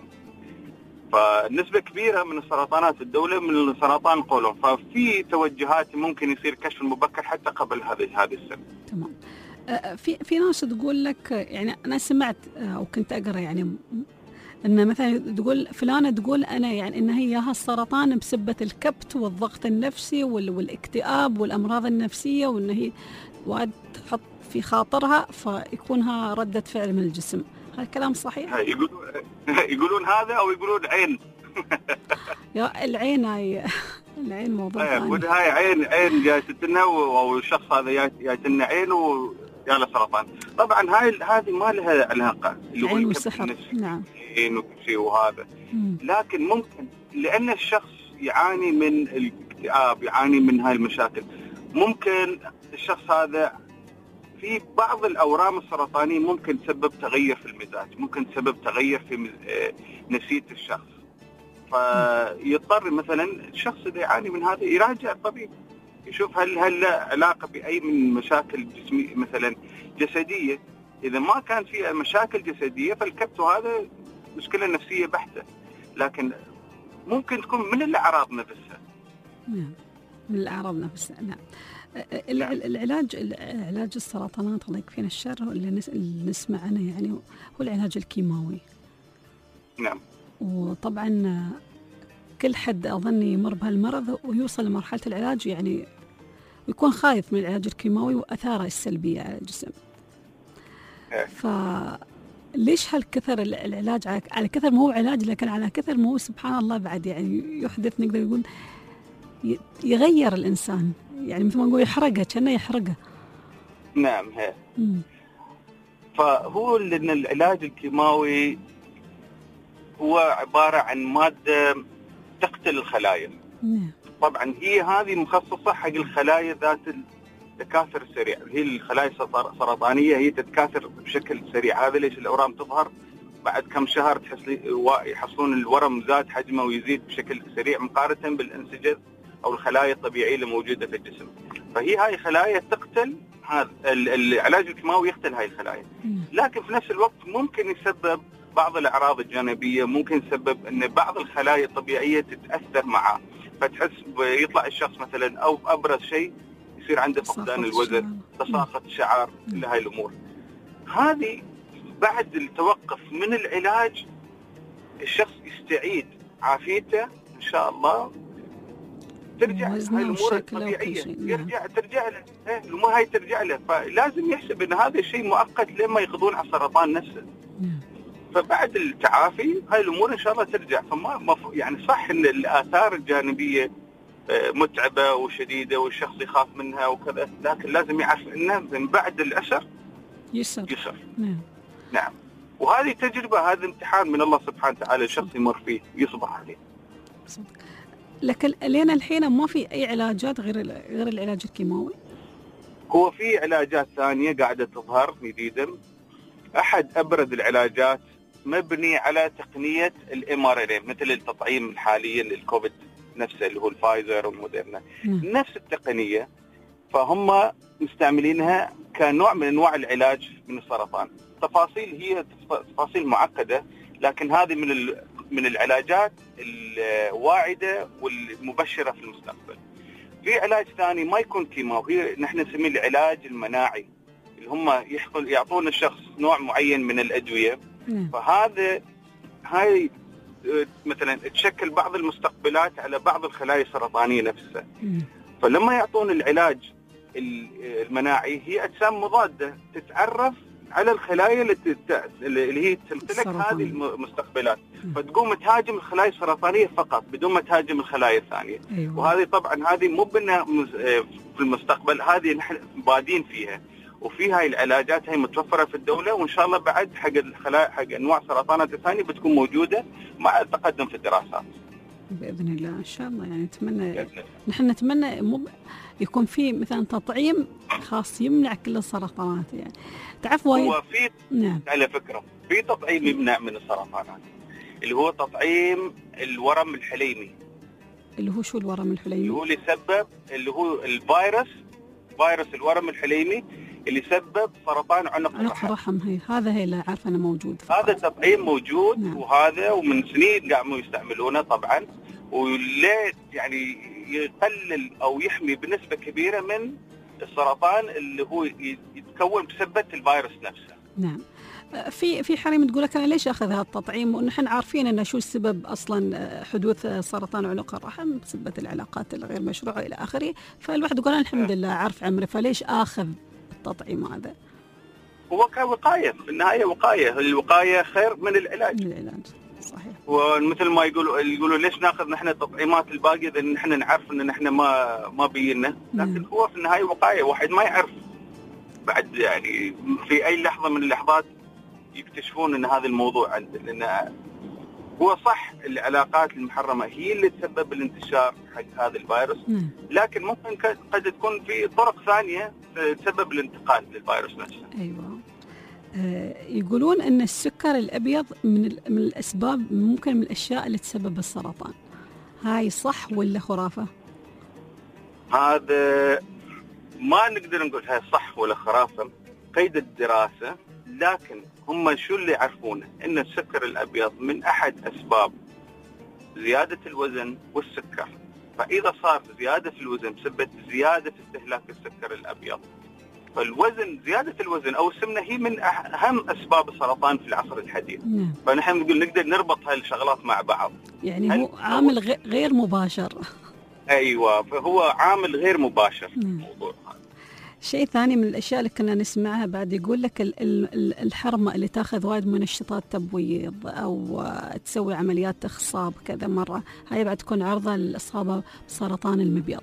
فنسبة كبيرة من السرطانات الدولة من سرطان القولون، ففي توجهات ممكن يصير كشف المبكر حتى قبل هذه السن. تمام. في ناس تقول لك، يعني أنا سمعت أو كنت أقرأ يعني إن مثلا تقول فلانة تقول أنا يعني إن هي السرطان بسبة الكبت والضغط النفسي والاكتئاب والأمراض النفسية، وإن هي وقد تحط في خاطرها فيكونها ردة فعل من الجسم. هذا كلام صحيح؟ يقولون هذا أو يقولون عين. يا العين العين موضوع ثاني. هاي عين جايتنا أو الشخص هذا جايتنا عين ويا له سرطان. طبعا هذه ما لها علاقة العين والسحر. نعم. وهذا لكن ممكن لأن الشخص يعاني من الاكتئاب، يعاني من هاي المشاكل، ممكن الشخص هذا في بعض الأورام السرطانية ممكن تسبب تغير في المزاج، ممكن تسبب تغير في نفسية الشخص، فيضطر مثلا الشخص اللي يعاني من هذا يراجع الطبيب يشوف هل له علاقة بأي من مشاكل جسمية مثلا جسدية. إذا ما كان في مشاكل جسدية فالكبت هذا مشكلة نفسية بحتة، لكن ممكن تكون من الأعراض نفسها. نعم، من الأعراض نفسها. نعم. العلاج السرطانات الله يكفينا الشر اللي نسمع عنه يعني هو العلاج الكيماوي. نعم. وطبعا كل حد أظن يمر بهالمرض ويوصل لمرحلة العلاج يعني ويكون خايف من العلاج الكيماوي وأثاره السلبية على الجسم. فليش هالكثر العلاج على كثر ما هو علاج، لكن على كثر ما هو سبحان الله بعد يعني يحدث نقدر نقول يغير الإنسان، يعني مثل ما نقول يحرقه كأنه يحرقه. نعم. فهو لأن العلاج الكيماوي هو عبارة عن مادة تقتل الخلايا. طبعا هي هذه مخصصة حق الخلايا ذات التكاثر السريع، هي الخلايا السرطانية هي تتكاثر بشكل سريع. هذا ليش الأورام تظهر بعد كم شهر يحصلون الورم زاد حجمه ويزيد بشكل سريع مقارنة بالأنسجة أو الخلايا الطبيعية اللي موجودة في الجسم. فهي هاي خلايا تقتل، هذا العلاج الكيماوي يقتل هاي الخلايا، لكن في نفس الوقت ممكن يسبب بعض الأعراض الجانبية، ممكن يسبب أن بعض الخلايا الطبيعية تتأثر معه، فتحس يطلع الشخص مثلا أو أبرز شيء يصير عنده فقدان الوزن، تساقط الشعر، كل هاي الأمور. هذه بعد التوقف من العلاج الشخص يستعيد عافيته إن شاء الله، ترجع هاي الأمور الطبيعية، ترجع له الأمور هاي ترجع له. فلازم يحسب أن هذا الشيء مؤقت لما يقضون على السرطان نفسه. فبعد التعافي هاي الأمور إن شاء الله ترجع. فما يعني صح أن الآثار الجانبية متعبة وشديدة والشخص يخاف منها وكذا، لكن لازم يعرف أنه من بعد الأسر يسر. نعم. وهذه تجربة، هذا امتحان من الله سبحانه وتعالى الشخص يمر فيه يصبح عليه. لكن لين الحين ما في أي علاجات غير العلاج الكيماوي؟ هو في علاجات ثانية قاعدة تظهر جديدا. أحد أبرز العلاجات مبني على تقنية mRNA مثل التطعيم الحالي للكوفيد نفسه اللي هو الفايزر والموديرنا، نفس التقنية. فهم مستعملينها كنوع من أنواع العلاج من السرطان. تفاصيل هي تفاصيل معقدة، لكن هذه من العلاجات الواعدة والمبشرة في المستقبل. في علاج ثاني ما يكون كيماوي، نحن نسميه العلاج المناعي، اللي هم يعطون الشخص نوع معين من الأدوية. هاي مثلا تشكل بعض المستقبلات على بعض الخلايا السرطانية نفسها. فلما يعطون العلاج المناعي هي أجسام مضادة تتعرف على الخلايا اللي هي تمتلك هذه المستقبلات، فتقوم تهاجم الخلايا السرطانية فقط بدون ما تهاجم الخلايا الثانية. وهذه طبعا هذه مو في المستقبل، هذه نحن بادين فيها، وفي هاي العلاجات هي متوفرة في الدولة، وإن شاء الله بعد حق أنواع سرطانات الثانية بتكون موجودة مع التقدم في الدراسات بإذن الله. إن شاء الله يعني نحن نتمنى يكون في مثلا تطعيم خاص يمنع كل السرطانات. يعني تعرف هو في على فكرة في تطعيم يمنع من السرطانات اللي هو تطعيم الورم الحليمي. اللي هو شو الورم الحليمي؟ اللي هو اللي سبب اللي هو فيروس الورم الحليمي اللي سبب سرطان عنق الرحم. هذا اللي عارفه أنا موجود. هذا التطعيم موجود. نعم. وهذا ومن سنين قاموا يستعملونه طبعا، وليه يعني يقلل أو يحمي بنسبة كبيرة من السرطان اللي هو يتكون بسبب الفيروس نفسه. نعم. في حريم تقول لك أنا ليش أخذ هذا التطعيم، ونحن عارفين أن شو السبب أصلا حدوث سرطان عنق الرحم بسبب العلاقات الغير مشروعة إلى آخره. فالواحد يقول الحمد لله عارف عمري، فليش أخذ التطعيم هذا؟ هو كوقاية في النهاية، الوقاية خير من العلاج. صحيح. ومثل ما يقولوا ليش ناخذ نحن التطعيمات الباقية إذا نحن نعرف إن نحن ما بينا، لكن هو في النهاية وقاية. واحد ما يعرف بعد يعني في أي لحظة من اللحظات يكتشفون إن هذا الموضوع عنده، لأن هو صح العلاقات المحرمة هي اللي تسبب الانتشار حق هذا الفيروس، لكن ممكن قد تكون في طرق ثانية تسبب الانتقال للفيروس نفسه. أيوة. يقولون أن السكر الأبيض من الأسباب، ممكن من الأشياء اللي تسبب السرطان. هاي صح ولا خرافة؟ هذا ما نقدر نقول هاي صح ولا خرافة قيد الدراسة، لكن هم شو اللي يعرفونه أن السكر الأبيض من أحد أسباب زيادة الوزن والسكر. فإذا صار زيادة في الوزن بسبب زيادة استهلاك السكر الأبيض، فالوزن زيادة الوزن أو السمنة هي من أهم أسباب السرطان في العصر الحديث. فنحن نقدر نربط هاي الشغلات مع بعض. يعني هو عامل غير مباشر. أيوة، فهو عامل غير مباشر في الموضوع هذا. شيء ثاني من الأشياء اللي كنا نسمعها بعد، يقول لك الحرمة اللي تاخذ وايد منشطات تبويض أو تسوي عمليات إخصاب كذا مرة، هاي بعد تكون عرضة للإصابة بسرطان المبيض.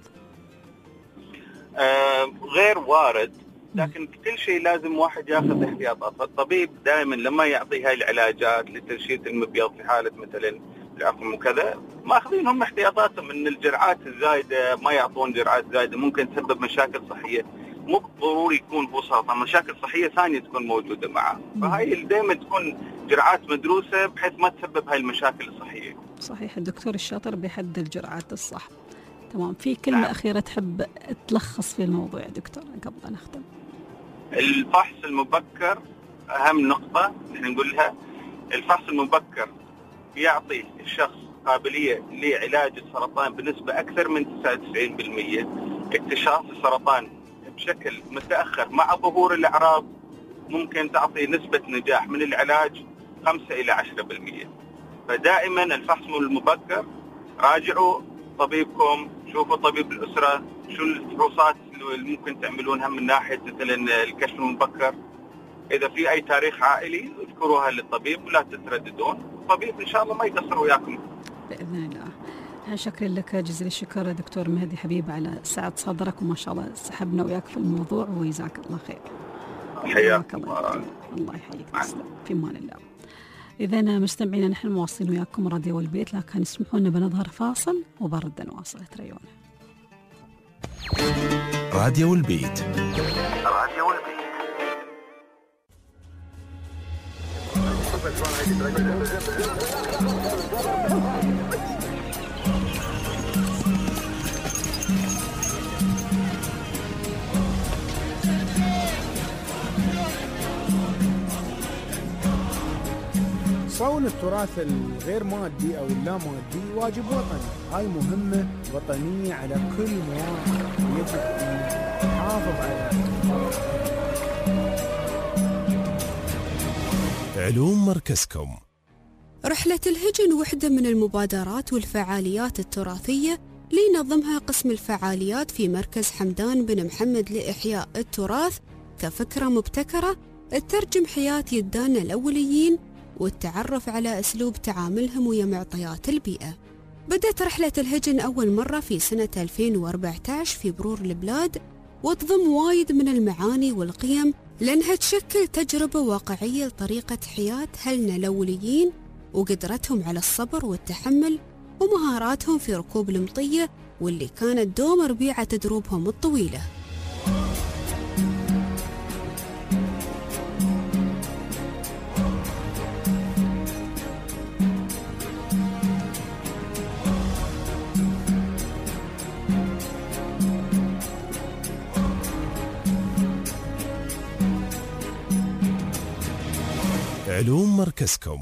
غير وارد، لكن كل شيء لازم واحد ياخذ احتياطات. فالطبيب دائما لما يعطي هاي العلاجات لتنشيط المبيض في حالة مثلا العقم وكذا، ماخذين هم احتياطاتهم من الجرعات الزايدة، ما يعطون جرعات زايدة ممكن تسبب مشاكل صحية. مو ضروري يكون هو سرطان، مشاكل صحية ثانية تكون موجودة معه. فهاي دائما تكون جرعات مدروسة بحيث ما تسبب هاي المشاكل الصحية. صحيح. الدكتور الشاطر بيحدد الجرعات الصح. تمام. في كلمة أخيرة تحب تلخص في الموضوع يا دكتور قبل أن نختم؟ الفحص المبكر أهم نقطة نحن نقولها. الفحص المبكر يعطي الشخص قابلية لعلاج السرطان بنسبة أكثر من 99%. اكتشاف السرطان بشكل متأخر مع ظهور الأعراض ممكن تعطي نسبة نجاح من العلاج 5 إلى 10%. فدائما الفحص المبكر، راجعوا طبيبكم، شوفوا طبيب الأسرة شو الفحوصات اللي ممكن تعملونها من ناحية مثلا الكشف المبكر. إذا في أي تاريخ عائلي اذكروها للطبيب ولا تترددون، الطبيب إن شاء الله ما يقصر وياكم بإذن الله. شكرا لك جزيل الشكر دكتور مهدي حبيب على سعة صدرك، وما شاء الله سحبنا وياك في الموضوع، ويجزاك الله خير. حياك الله يحييك، تسلم في امان الله. إذا مستمعينا نحن مواصلين وياكم راديو البيت، لكن اسمحوا لنا بنظهر فاصل وبرد نواصل. تريونا راديو البيت. راديو البيت. صون التراث الغير مادي أو اللا مادي واجب وطني، هاي مهمة وطنية على كل مواطن، يجب أن نحافظ على علوم مركزكم. رحلة الهجن وحدة من المبادرات والفعاليات التراثية لينظمها قسم الفعاليات في مركز حمدان بن محمد لإحياء التراث كفكرة مبتكرة تترجم حياة يدانا الأوليين والتعرف على أسلوب تعاملهم ويا معطيات البيئة. بدأت رحلة الهجن أول مرة في سنة 2014 في برور البلاد، وتضم وايد من المعاني والقيم لأنها تشكل تجربة واقعية لطريقة حياة أهلنا الأوليين وقدرتهم على الصبر والتحمل ومهاراتهم في ركوب المطية واللي كانت دوم ربيعة دروبهم الطويلة. علوم مركزكم.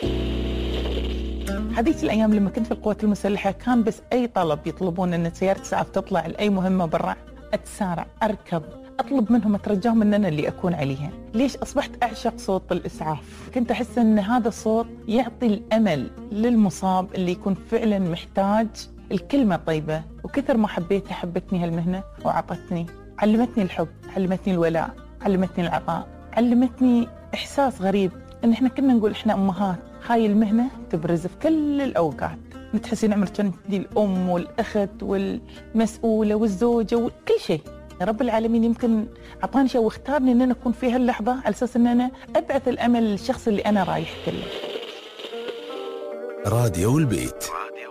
هذيك الأيام لما كنت في القوات المسلحة كان بس أي طلب يطلبون أن سيارة إسعاف تطلع لأي مهمة برا أتسارع أركب، أطلب منهم أترجاهم أن أنا اللي أكون عليها. ليش؟ أصبحت أعشق صوت الإسعاف، كنت أحس أن هذا الصوت يعطي الأمل للمصاب اللي يكون فعلا محتاج الكلمة طيبة. وكثر ما حبيتها حبتني هالمهنة وعطتني، علمتني الحب، علمتني الولاء، علمتني العطاء، علمتني إحساس غريب إن إحنا كنا نقول إحنا أمهات، هاي المهنة تبرز في كل الأوقات، تحسين عمرك كنت الأم والأخت والمسؤولة والزوجة وكل شيء. رب العالمين يمكن أعطاني شيء واختارني إن أنا أكون في هاللحظة على أساس إن أنا أبعث الأمل للشخص اللي أنا رايح له. راديو البيت.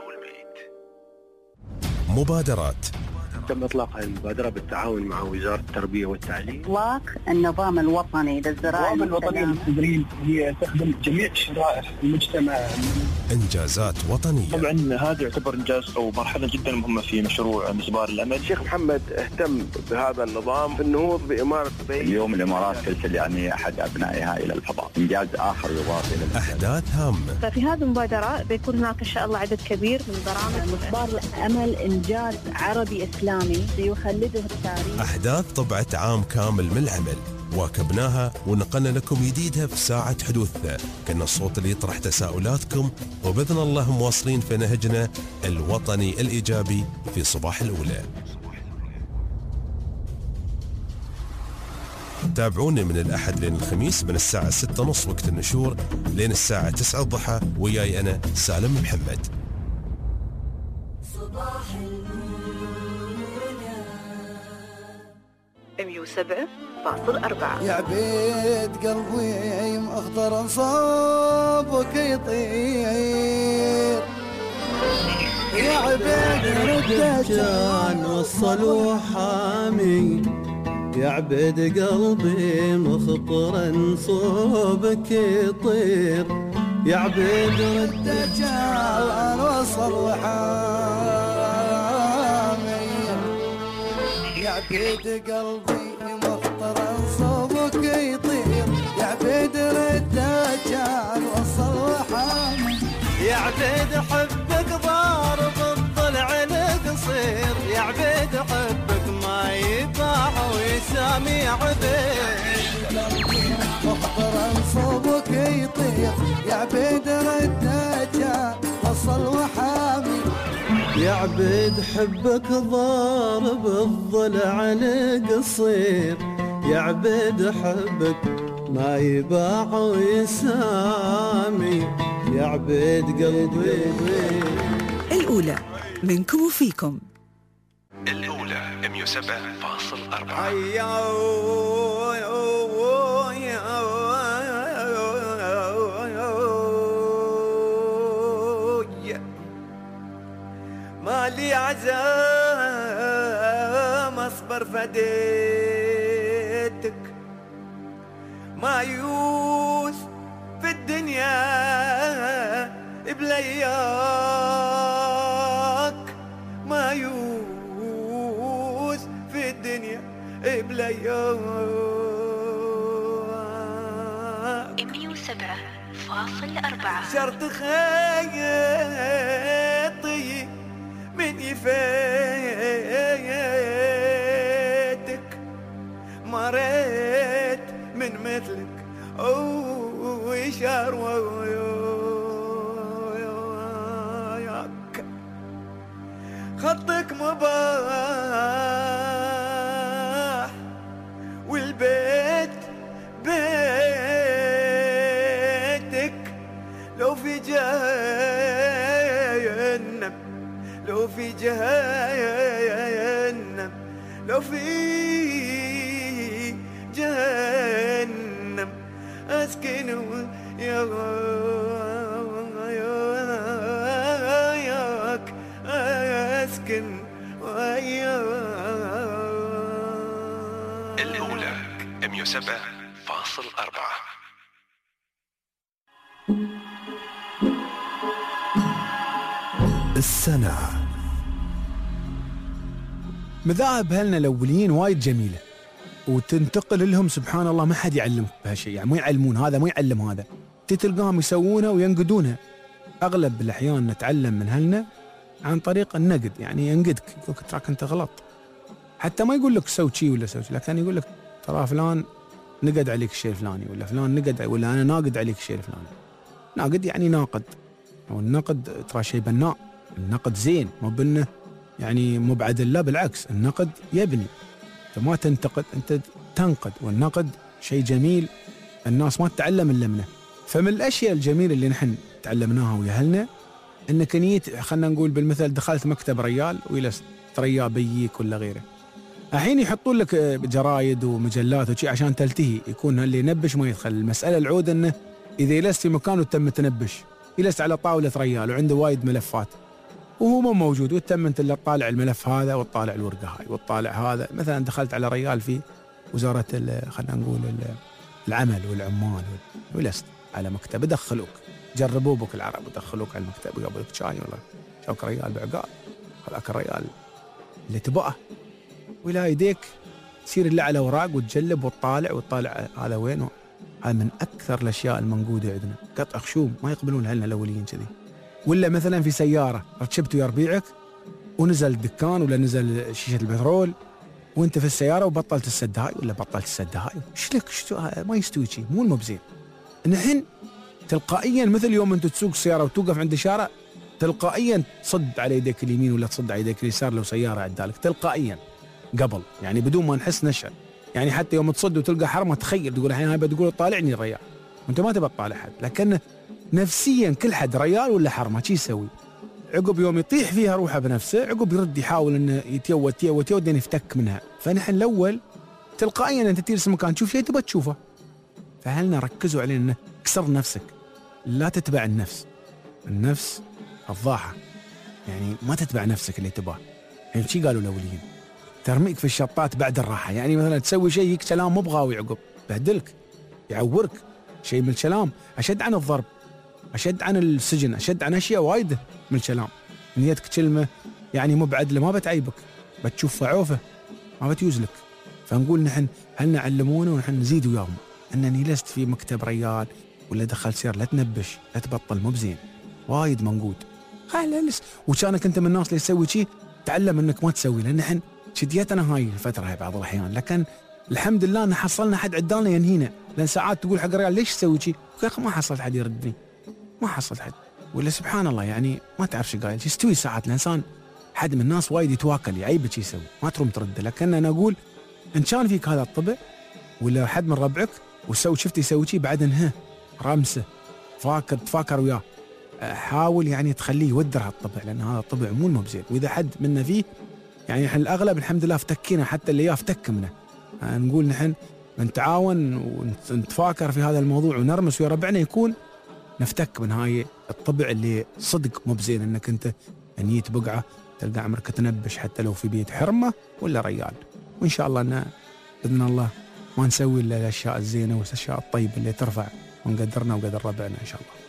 مبادرات. تم إطلاق المبادرة بالتعاون مع وزارة التربية والتعليم. إطلاق النظام الوطني للزراعة. النظام الوطني للتدريب هي تخدم جميع شرائح المجتمع. إنجازات وطنية. طبعا هذا يعتبر إنجاز أو مرحلة جدا مهمة في مشروع مسبار الأمل. الشيخ محمد اهتم بهذا النظام في النهوض بإمارة دبي. اليوم الإمارات ترسل يعني أحد أبنائها إلى الفضاء، إنجاز آخر يضاف إلى أحداث هامة. ففي هذه المبادرة بيكون هناك إن شاء الله عدد كبير من برامج. مسبار الأمل إنجاز عربي إسلامي سيخلده التاريخ. أحداث طبعت عام كامل من العمل، واكبناها ونقلنا لكم جديدها في ساعة حدوثها، كنا الصوت اللي يطرح تساؤلاتكم، وبإذن الله مواصلين في نهجنا الوطني الإيجابي في صباح الأولى. تابعوني من الأحد لين الخميس من الساعة 6:30 وقت النشور لين الساعة 9 الضحى، وياي أنا سالم محمد. صباح 107.4. يا عبيد قلبي مأخضر صوبك يطير، يا عبيد الرجال وصلوا حامي، يا عبيد قلبي مخطرا صوبك يطير، يا عبيد الرجال وصلوا حامي، يا عبيد قلبي مخطرا صوبك يطير، يا عبيد الرجال وصلوا حامي، يا عبيد حبك ضارب الضلع القصير، يا عبيد حبك ما يباع ويسامي عبيد. صوبك يطير يا عبيد رداجة وصل وحامي. يا عبيد حبك ضارب الضلع القصير، يا عبيد حبك ما يباع ويسامي، يا عبيد قلبي. الأولى منكم وفيكم. الأولى 107.4. مالي عزام اصبر فديتك، مايوس في الدنيا بلياك، مايوس في الدنيا بلياك. 107.4. شرط خيطي من يفيتك، مريت من مثلك ويشار وياك، خطك مباح والبيت بيتك، لو في جهنم لو في جهنم لو في جهنم أسكن وياك، أسكن وياك. الأولى 107.4. السنة. مذاهب أهلنا الأولين وايد جميلة وتنتقل لهم سبحان الله، ما حد يعلمك بهالشيء، يعني مو يعلمون هذا مو يعلم هذا، تلقاهم يسوونها وينقدونها. أغلب الأحيان نتعلم من أهلنا عن طريق النقد، يعني ينقدك يقول لك تراك أنت غلط، حتى ما يقول لك سوي شيء ولا سوي شيء، لكن يقول لك ترى فلان نقد عليك الشيء الفلاني، ولا فلان نقد، ولا أنا ناقد عليك الشيء الفلاني. ناقد يعني ناقد، والنقد ترى شيء بناء، النقد زين، مو بأنه يعني مو بعدل، لا بالعكس، النقد يبني. انت ما تنتقد، انت تنقد، والنقد شيء جميل الناس ما تتعلم الا منه. فمن الاشياء الجميله اللي نحن تعلمناها ويا اهلنا انك نيت، خلينا نقول بالمثل، دخلت مكتب ريال وجلست ريال بيك ولا غيره، الحين يحطون لك جرايد ومجلات وشي عشان تلتهي، يكون اللي ينبش ما يدخل. المساله العود انه اذا جلست في مكان وتم تنبش، جلست على طاوله ريال وعنده وايد ملفات وهو مو موجود، وتم انت اللي تطالع الملف هذا وتطالع الورقه هاي وتطالع هذا. مثلا دخلت على ريال في وزاره خلينا نقول العمل والعمال، ولست على مكتب، يدخلوك جربوا بك العرب ودخلوك على المكتب ويجيبوا لك شاي ولا شوك ريال بعقال، هذاك الريال اللي تبغاه، ولا يديك تصير اللي على اوراق وتجلب وتطالع هذا وين. هذا من اكثر الاشياء المنقوده عندنا، قطع خشوم ما يقبلون اهلنا الاوليين كذي. ولا مثلا في سياره ركبت ويا ربيعك ونزل الدكان ولا نزل شيشه البترول وانت في السياره وبطلت السد هاي ولا بطلت السد هاي، ايش لك ما يستوي شيء، مو المبزين. نحن تلقائيا مثل يوم انت تسوق السياره وتوقف عند الشارع، تلقائيا تصد على يديك اليمين ولا تصد على يديك اليسار لو سياره عدالك، تلقائيا قبل، يعني بدون ما نحس نشعر. يعني حتى يوم تصد وتلقى حرمه تخيل تقول الحين هاي بتقول طالعني الريال، وانت ما تبى تطالع حد، لكن نفسيا كل حد ريال ولا حرمه شي يسوي؟ عقب يوم يطيح فيها روحه بنفسه، عقب يرد يحاول انه يتيوت لين يفتك منها. فنحن الاول تلقائيا انت تجلس مكان تشوف شيء تبى تشوفه. فهلنا ركزوا علينا انه كسر نفسك، لا تتبع النفس. النفس فضاحه، يعني ما تتبع نفسك اللي تباه. يعني شي قالوا الاوليين؟ ترميك في الشطات بعد الراحه، يعني مثلا تسوي شيء يك كلام مبغاوي عقب بهدلك يعورك، شيء من الكلام اشد عن الضرب، اشد عن السجن، اشد عن اشياء وايده من الكلام. نيتك كلمه يعني مو بعدله ما بتعيبك، بتشوف فعوفه ما بتيوزلك. فنقول نحن هل نعلمونا ونحن نزيد وياهم انني لست في مكتب ريال ولا دخلت سير، لا تنبش لا تبطل، مو بزين، وايد منقود. خلاص وكانك انت من الناس اللي يسوي شيء تعلم انك ما تسوي، لان نحن شديتنا هاي الفتره هاي بعض الاحيان، لكن الحمد لله ان حصلنا حد عدالنا ينهينا. لان ساعات تقول حق الرجال ليش تسوي شيء؟ يا اخي ما حصلت حد يردني، ما حصلت حد. ولا سبحان الله يعني ما تعرف شو قايل، يستوي ساعات الانسان حد من الناس وايد يتواكل يعيبك يسوي، ما تروم ترده. لكن انا اقول ان كان فيك هذا الطبع ولا حد من ربعك وسوي شفت يسوي شيء بعدين رمسه تفاكر وياه، حاول يعني تخليه يودر هالطبع، لان هذا الطبع مو بزين. واذا حد منا فيه يعني احنا الاغلب الحمد لله افتكينا، حتى اللي ياه افتك منه. نقول نحن نتعاون ونتفاكر في هذا الموضوع ونرمس ويا ربعنا يكون نفتك من هاي الطبع اللي صدق مو بزين، انك انت نيت بقعه تلقى عمرك تنبش حتى لو في بيت حرمه ولا ريال. وان شاء الله ان باذن الله ما نسوي الا الاشياء الزينه والاشياء الطيبه اللي ترفع من قدرنا وقدر ربعنا ان شاء الله.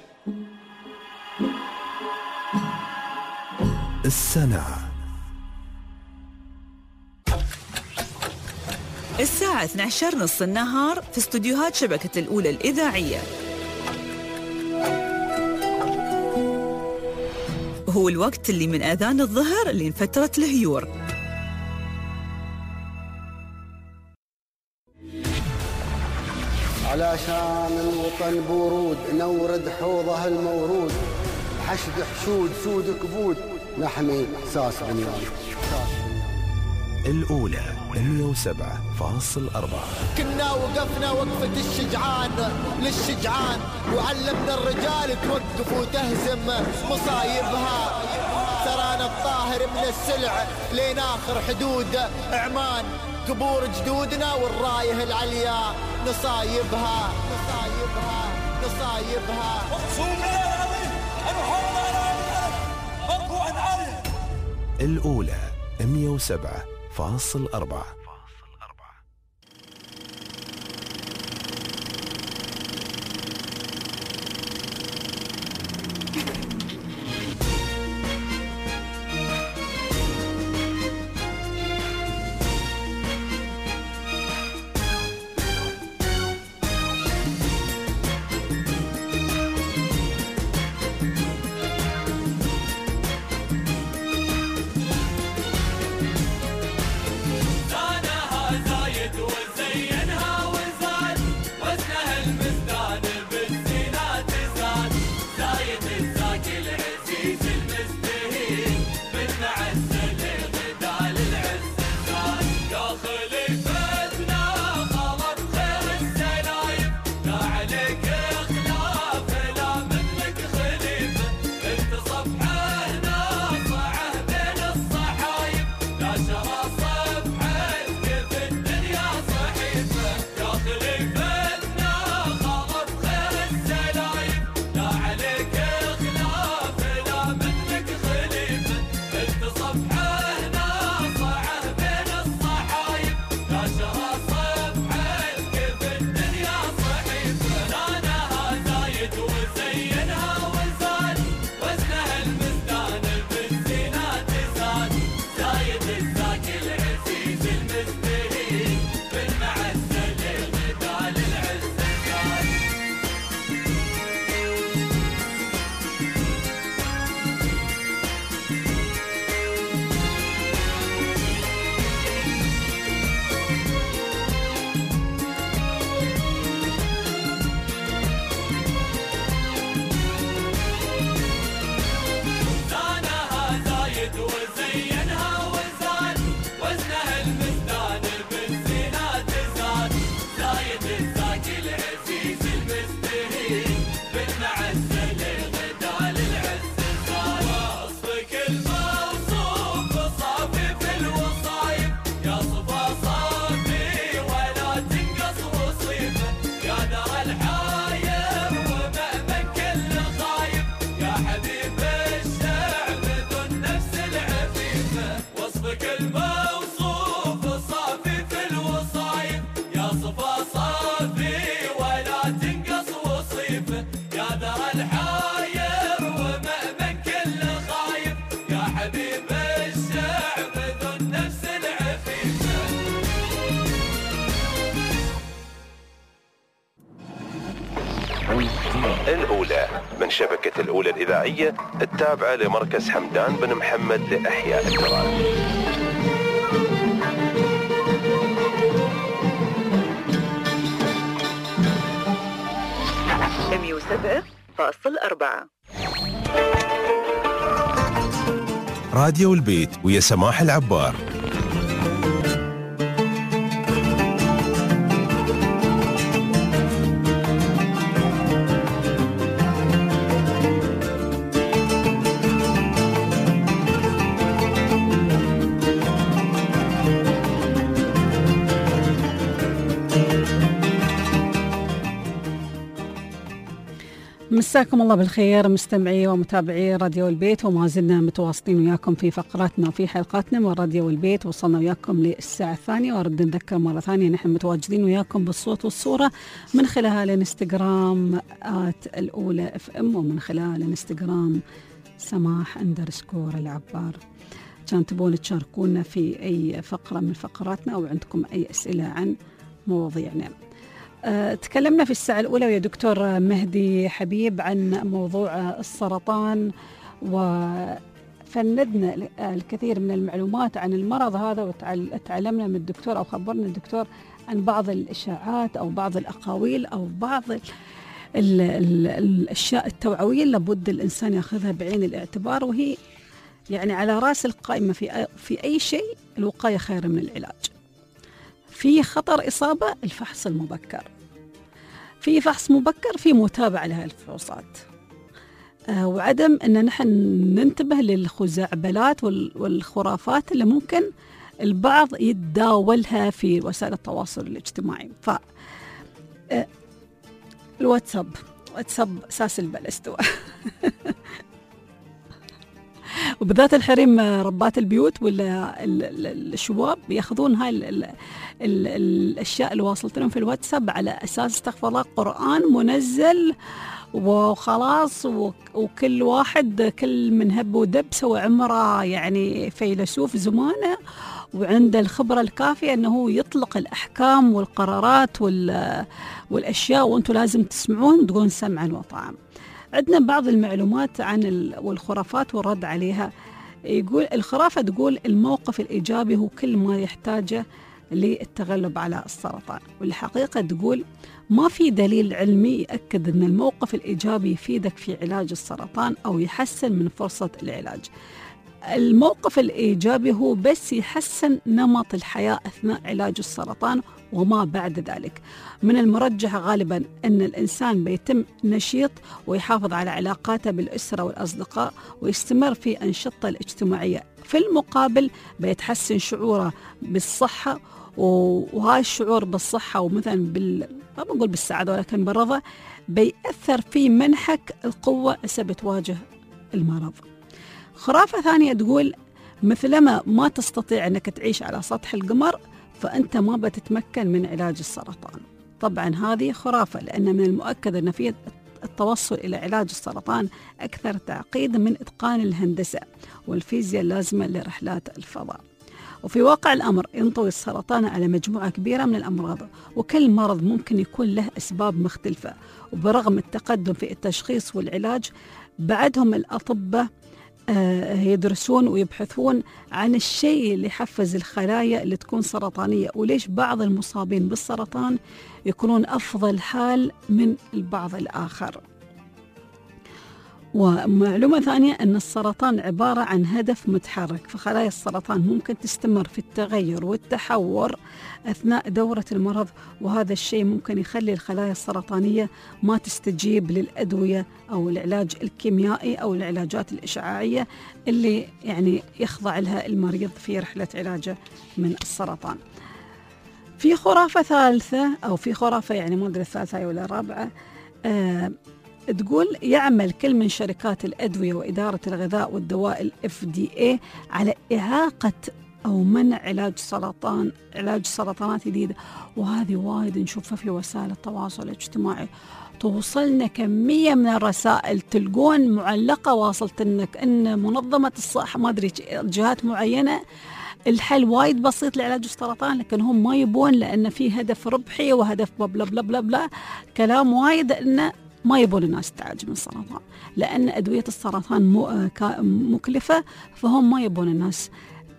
الساعة 12:30 النهار في استوديوهات شبكة الأولى الإذاعية. هو الوقت اللي من آذان الظهر لين فترة الهيور. علشان الوطن بورود نورد حوضه المورود، حشد حشود سود كبود نحمي إحساس بنيان. الأولى 107.4. كنا وقفنا وقفة الشجعان للشجعان، وعلمنا الرجال توقف وتهزم مصايبها. ترانا الطاهر من السلع لين آخر حدود عمان، قبور جدودنا والرايه العليا نصايبها نصايبها نصايبها. الأولى 107.4. الأولى من شبكة الأولى الإذاعية التابعة لمركز حمدان بن محمد لإحياء التراث. 107.4. راديو البيت ويا سماح العبار. مساكم الله بالخير مستمعي ومتابعي راديو البيت، وما زلنا متواصلين وياكم في فقراتنا وفي حلقاتنا من راديو البيت. وصلنا وياكم للساعة الثانية، وأرد نذكر مرة ثانية نحن متواجدين وياكم بالصوت والصورة من خلال الانستغرام الأولى FM، ومن خلال الانستغرام سماح_العبار. كان تبون تشاركونا في أي فقرة من فقراتنا أو عندكم أي أسئلة عن مواضيعنا. تكلمنا في الساعة الأولى ويا دكتور مهدي حبيب عن موضوع السرطان، وفندنا الكثير من المعلومات عن المرض هذا، وتعلمنا من الدكتور أو خبرنا الدكتور عن بعض الإشاعات أو بعض الأقاويل أو بعض الأشياء التوعوية لابد الإنسان يأخذها بعين الاعتبار، وهي يعني على رأس القائمة في أي شيء. الوقاية خير من العلاج. في خطر إصابة، الفحص المبكر. في فحص مبكر، في متابعة لها الفحوصات، وعدم أن نحن ننتبه للخزعبلات والخرافات اللي ممكن البعض يتداولها في وسائل التواصل الاجتماعي. الواتساب أساس البلستوى وبالذات الحريم ربات البيوت ولا الشباب ياخذون هاي الاشياء اللي واصلت لهم في الواتساب على اساس استغفر الله قرآن منزل وخلاص، وكل واحد كل من هب ودب سوى عمره يعني فيلسوف زمانه وعنده الخبرة الكافية أنه يطلق الأحكام والقرارات والأشياء، وأنتم لازم تسمعون تقولون سمعا وطاعا. عندنا بعض المعلومات عن والخرافات والرد عليها. يقول الخرافة تقول الموقف الإيجابي هو كل ما يحتاجه للتغلب على السرطان، والحقيقة تقول ما في دليل علمي يأكد أن الموقف الإيجابي يفيدك في علاج السرطان أو يحسن من فرصة العلاج. الموقف الإيجابي هو بس يحسن نمط الحياة أثناء علاج السرطان وما بعد ذلك. من المرجح غالبا أن الإنسان بيتم نشيط ويحافظ على علاقاته بالأسرة والأصدقاء ويستمر في أنشطته الاجتماعية. في المقابل بيتحسن شعوره بالصحة، وهذا الشعور بالصحة ومثلا ما بنقول بالسعادة ولكن بالرضا بيأثر في منحك القوة عشان تواجه المرض. خرافة ثانية تقول مثلما ما تستطيع أنك تعيش على سطح القمر فأنت ما بتتمكن من علاج السرطان. طبعا هذه خرافة، لأن من المؤكد أن في التوصل إلى علاج السرطان أكثر تعقيد من إتقان الهندسة والفيزياء اللازمة لرحلات الفضاء. وفي واقع الأمر ينطوي السرطان على مجموعة كبيرة من الأمراض، وكل مرض ممكن يكون له أسباب مختلفة، وبرغم التقدم في التشخيص والعلاج بعدهم الأطباء يدرسون ويبحثون عن الشيء اللي يحفز الخلايا اللي تكون سرطانية، وليش بعض المصابين بالسرطان يكونون أفضل حال من البعض الآخر. ومعلومة ثانية أن السرطان عبارة عن هدف متحرك، فخلايا السرطان ممكن تستمر في التغير والتحور أثناء دورة المرض، وهذا الشيء ممكن يخلي الخلايا السرطانية ما تستجيب للأدوية أو العلاج الكيميائي أو العلاجات الإشعاعية اللي يعني يخضع لها المريض في رحلة علاجه من السرطان. في خرافة ثالثة أو في خرافة يعني ما أدري الثالثة ولا الرابعة، تقول يعمل كل من شركات الأدوية وإدارة الغذاء والدواء FDA على إعاقة أو منع علاج سرطانات جديدة، وهذه وايد نشوفها في وسائل التواصل الاجتماعي. توصلنا كمية من الرسائل تلقون معلقة واصلت إنك إن منظمة الصحة ما أدري جهات معينة الحل وايد بسيط لعلاج السرطان، لكن هم ما يبون لأن في هدف ربحي وهدف بلا بلا بلا بلا كلام وايد إنه ما يبون الناس تعالج من السرطان، لأن أدوية السرطان مكلفة، فهم ما يبون الناس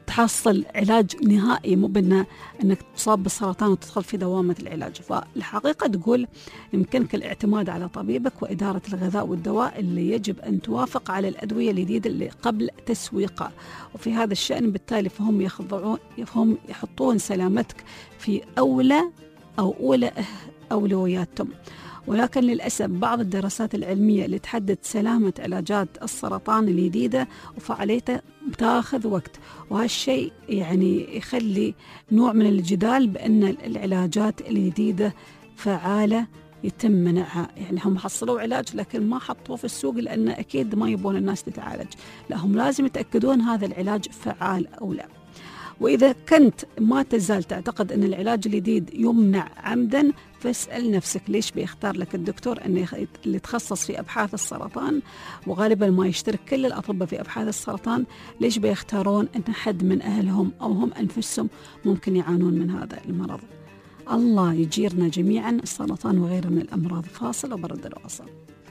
تحصل علاج نهائي، مو انك تصاب بالسرطان وتدخل في دوامة العلاج. فالحقيقة تقول يمكنك الاعتماد على طبيبك وإدارة الغذاء والدواء اللي يجب أن توافق على الأدوية الجديدة اللي قبل تسويقها. وفي هذا الشأن بالتالي فهم يحطون سلامتك في أولى أولوياتهم. ولكن للأسف بعض الدراسات العلمية اللي تحدد سلامة علاجات السرطان الجديدة وفعاليته تاخذ وقت، وهالشيء يعني يخلي نوع من الجدال بأن العلاجات الجديدة فعالة يتم منعها. يعني هم حصلوا علاج لكن ما حطوه في السوق لأن أكيد ما يبون الناس تتعالج، لا هم لازم يتأكدون هذا العلاج فعال أو لا. وإذا كنت ما تزال تعتقد أن العلاج الجديد يمنع عمدا، فاسأل نفسك ليش بيختار لك الدكتور اللي يتخصص في أبحاث السرطان، وغالبا ما يشترك كل الأطباء في أبحاث السرطان، ليش بيختارون أن حد من أهلهم أو هم أنفسهم ممكن يعانون من هذا المرض. الله يجيرنا جميعا السرطان وغيره من الأمراض. فاصل وبرد الواصل.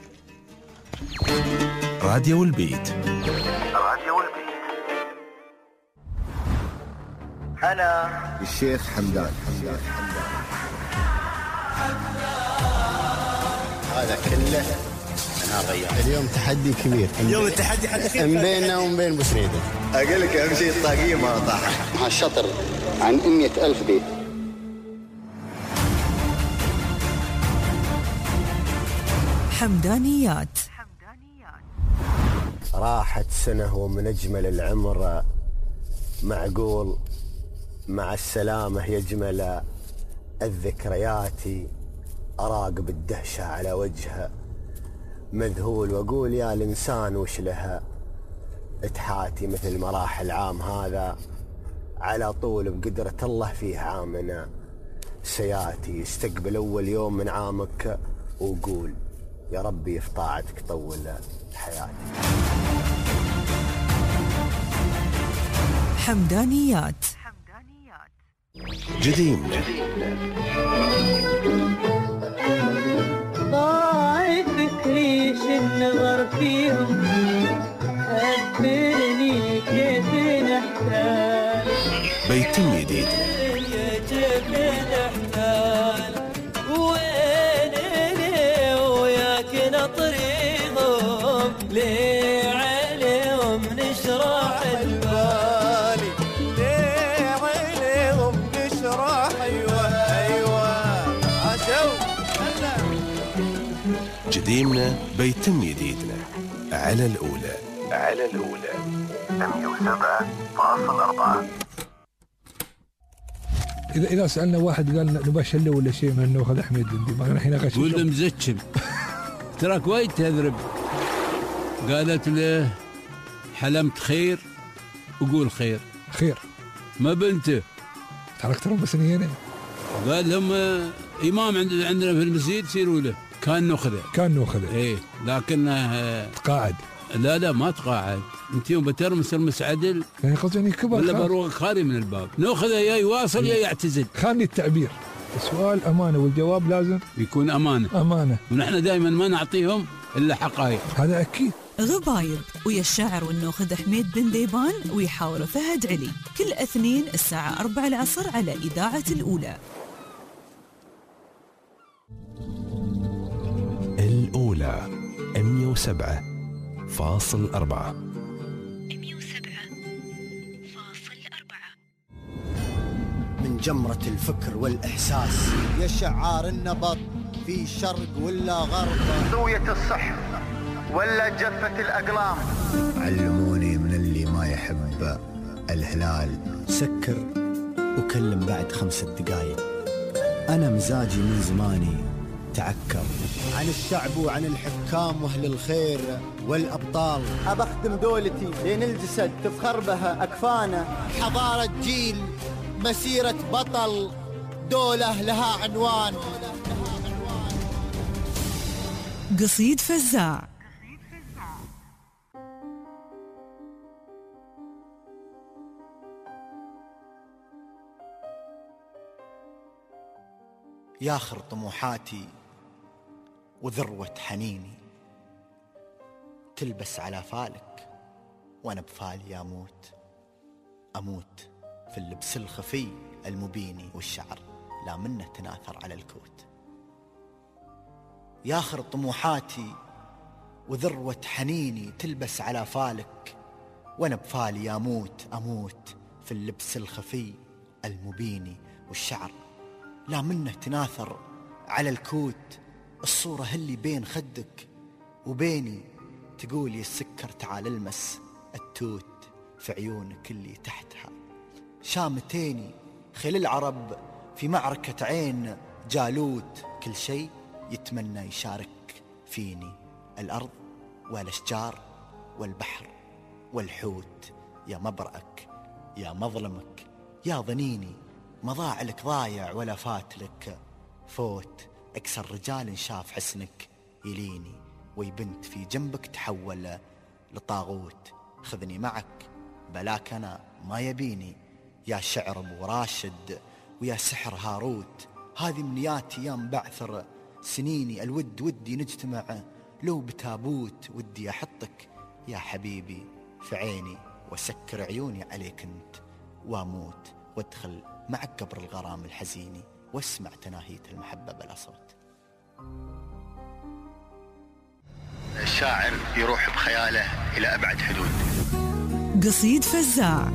راديو البيت. أنا الشيخ حمدان. هذا كله أنا غير. اليوم تحدي كبير. اليوم التحدي حد من بيننا ومن بين بوسريدة. أقول لك أهم شيء الطاقية ما طاح. هالشطر عن 100,000 بيت. حمدانيات. راحت سنة ومن أجمل العمر معقول، مع السلامة يجمل الذكريات، أراقب الدهشة على وجهها مذهول وأقول يا الإنسان وش لها اتحاتي مثل مراحل عام هذا على طول بقدرة الله فيه عامنا سياتي. استقبل أول يوم من عامك وقول يا ربي في طاعتك طول حياتي. حمدانيات. جديمنا. ضاعت فكري النظر فيهم، أخبرني كيف نحتاج بيتم جديدنا. كيف نحتاج وين لي وياك نطريهم ليه عليهم نشرح البالي ليه عليهم نشرح أيوة عشو جديمنا بيتم جديدنا على الأولى 107.4. إذا سألنا واحد قال نبشر له ولا شيء من ناخذ أحمد بندي ما الحين غش ولا مزكم تراك وايد تذرب. قالت له حلمت خير وقول خير ما بنته تركت رب سنين. قال لهم إمام عندنا في المسجد سيروا له. كان ناخذه ايه لكنه تقاعد. لا ما تقاعد. انت يوم بترمس المسعدل يعني قصدي يعني كبر ولا بروق خاري من الباب ناخذه يا يواصل يا يعتزل. خاني التعبير. السؤال أمانة والجواب لازم يكون أمانة ونحن دائما ما نعطيهم إلا حقائق. هذا أكيد. غبايب ويا الشاعر والناخذ حميد بن ديبان ويحاور فهد علي كل اثنين الساعة 4 العصر على إذاعة الأولى. الأولى 107.4. من جمرة الفكر والإحساس يا شعار النبض في شرق ولا غرب، زوية الصحر ولا جفة الأقلام. علموني من اللي ما يحب الهلال سكر وكلم بعد 5 دقايق. أنا مزاجي من زماني تعكر عن الشعب وعن الحكام واهل الخير والأبطال. أبخدم دولتي لين الجسد تفخر بها أكفانه. حضارة جيل مسيرة بطل دولة لها عنوان. قصيد فزاع. ياخر طموحاتي وذروة حنيني، تلبس على فالك وانا بفالي اموت. أموت في اللبس الخفي المبيني والشعر لا منه تناثر على الكوت. ياخر طموحاتي وذروة حنيني تلبس على فالك، وانا بفالي أموت في اللبس الخفي المبيني والشعر لا منه تناثر على الكوت. الصورة اللي بين خدك وبيني تقول يا السكر تعال المس التوت في عيونك اللي تحتها. شامتيني خل العرب في معركة عين جالوت، كل شيء يتمنى يشارك فيني، الأرض والأشجار والبحر والحوت. يا مبرأك يا مظلمك يا ظنيني، ما ضاع لك ضايع ولا فات لك فوت. أكثر رجال شاف حسنك يليني، ويبنت في جنبك تحول لطاغوت. خذني معك بلاك أنا ما يبيني، يا شعر أبو راشد ويا سحر هاروت. هذه منياتي يا مبعثر سنيني، الود ودي نجتمع لو بتابوت. ودي أحطك يا حبيبي في عيني وسكر عيوني عليك انت واموت، وادخل معك قبر الغرام الحزيني واسمع تناهية المحبة بلا صوت. الشاعر يروح بخياله إلى أبعد حدود. قصيد فزاع.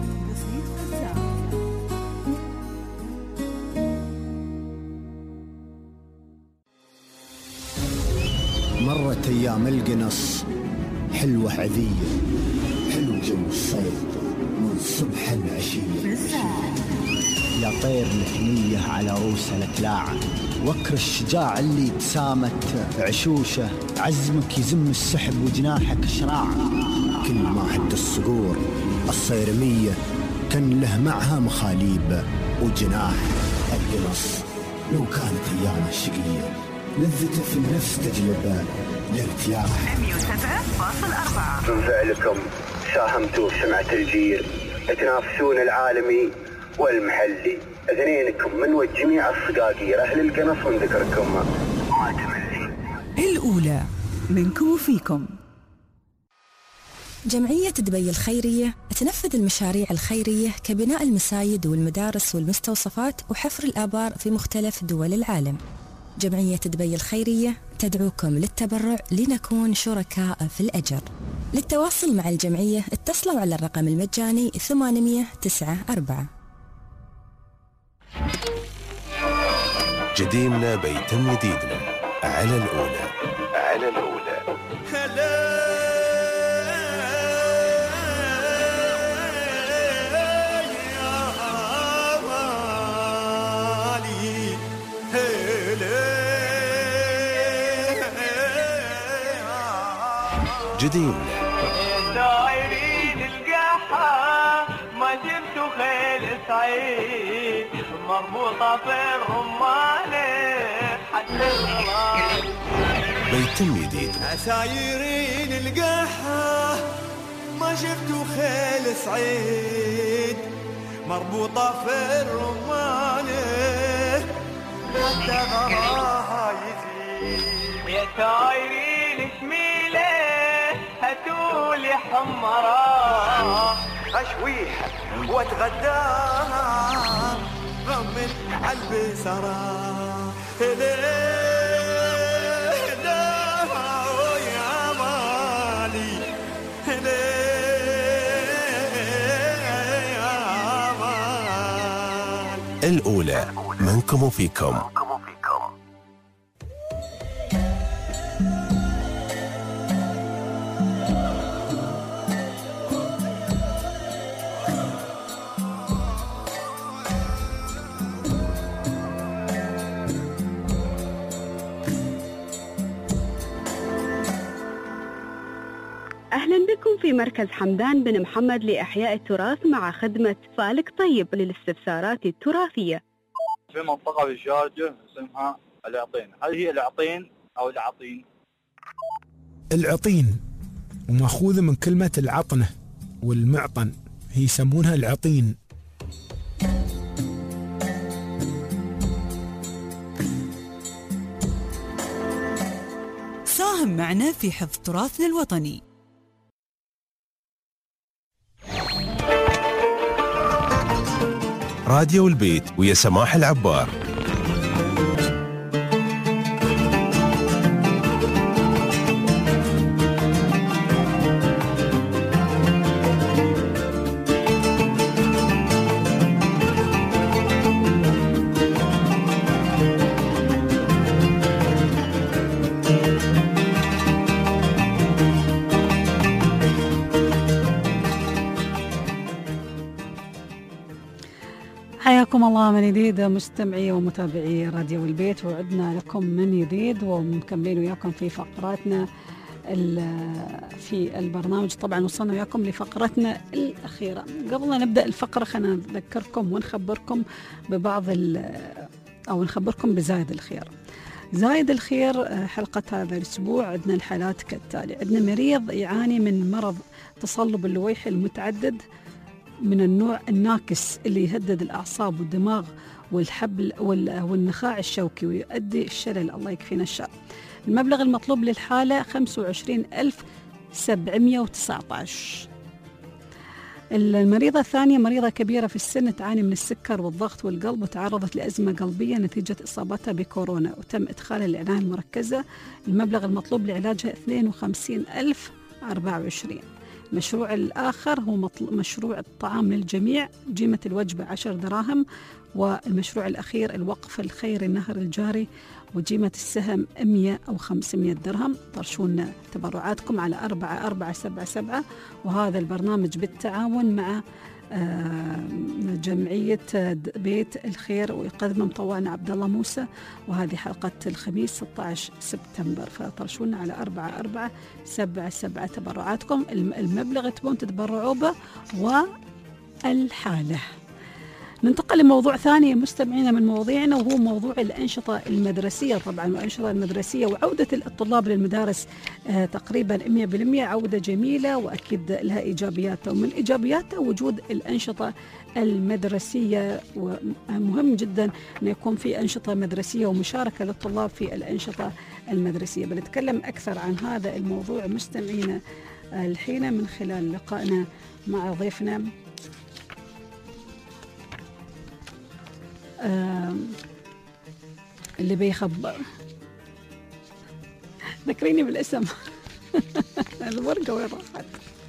مرت أيام القنص حلوة عذية، حلو جو الصيد من صبح العشية. يا طير الحنية على روسه الأتلاعة، وكر الشجاع اللي تسامت عشوشه. عزمك يزم السحب وجناحك شراعة، كل ما هد الصقور الصيرمية كان له معها مخاليب وجناح. القنص لو كانت أيامه شقية لذته في النفس تجلب الارتياح. 107.4 من فعلكم ساهمتوا في سمعة الجيل، تنافسون العالمي والمحلي. اثنينكم من وجميع الصقاقير أهل القنص ذكركم ما تملي. الأولى منكم وفيكم. جمعية دبي الخيرية تنفذ المشاريع الخيرية كبناء المساجد والمدارس والمستوصفات وحفر الآبار في مختلف دول العالم. جمعية دبي الخيرية تدعوكم للتبرع لنكون شركاء في الأجر. للتواصل مع الجمعية اتصلوا على الرقم المجاني 894. جديدنا بيتم جديدنا على الأولى. جديدنا دايرين القحة ما جبتوا خيل سعيد، مربوطة في الرمانة حتى الغلال. بيتم جديد. عسايرين القحة ما شفتوا خيل سعيد، مربوطة في الرمانة حتى غراها يزيد. يا سايرين شميلة هاتولي حمراء، أشويها واتغداها غمن عالبسرة. الأولى منكم وفيكم. أهلا بكم في مركز حمدان بن محمد لإحياء التراث مع خدمة فالك طيب للاستفسارات التراثية. في منطقة في الشارجة اسمها العطين، هل هي العطين أو العطين؟ العطين ومأخوذة من كلمة العطنة والمعطن، هي يسمونها العطين. ساهم معنا في حفظ تراثنا الوطني. راديو البيت ويا سماح العبار. حياكم الله من جديد مستمعي ومتابعي راديو البيت، وعدنا لكم من جديد ومكملين وياكم في فقراتنا في البرنامج. طبعا وصلنا وياكم لفقرتنا الأخيرة. قبل أن نبدأ الفقرة خلينا نذكركم ونخبركم نخبركم بزايد الخير. زايد الخير حلقة هذا الأسبوع عندنا الحالات كالتالي. عندنا مريض يعاني من مرض تصلب اللويحي المتعدد من النوع الناكس اللي يهدد الأعصاب والدماغ والحبل والنخاع الشوكي ويؤدي الشلل، الله يكفينا الشر. المبلغ المطلوب للحالة 25,719. المريضة الثانية مريضة كبيرة في السن تعاني من السكر والضغط والقلب وتعرضت لأزمة قلبية نتيجة إصابتها بكورونا وتم إدخالها للعناية المركزة. المبلغ المطلوب لعلاجها 52,024. المشروع الآخر هو مشروع الطعام للجميع، قيمة الوجبة 10 دراهم. والمشروع الأخير الوقف الخيري النهر الجاري وقيمة السهم 100 أو 500 درهم. طرشونا تبرعاتكم على 4477. وهذا البرنامج بالتعاون مع جمعية بيت الخير ويقدم مطوعنا عبد الله موسى، وهذه حلقة الخميس 16 سبتمبر. فطرشونا على 4477 تبرعاتكم. المبلغ تبون تتبرعوا به والحالة. ننتقل لموضوع ثاني مستمعينا من مواضيعنا، وهو موضوع الأنشطة المدرسية. طبعا الأنشطة المدرسية وعودة الطلاب للمدارس تقريبا 100% عودة جميلة وأكيد لها إيجابياتها، ومن إيجابياتها وجود الأنشطة المدرسية. ومهم جدا أن يكون في أنشطة مدرسية ومشاركة للطلاب في الأنشطة المدرسية. بنتكلم أكثر عن هذا الموضوع مستمعينا الحين من خلال لقائنا مع ضيفنا اللي بيخبر. ذكريني بالاسم. الورقة وين راحت؟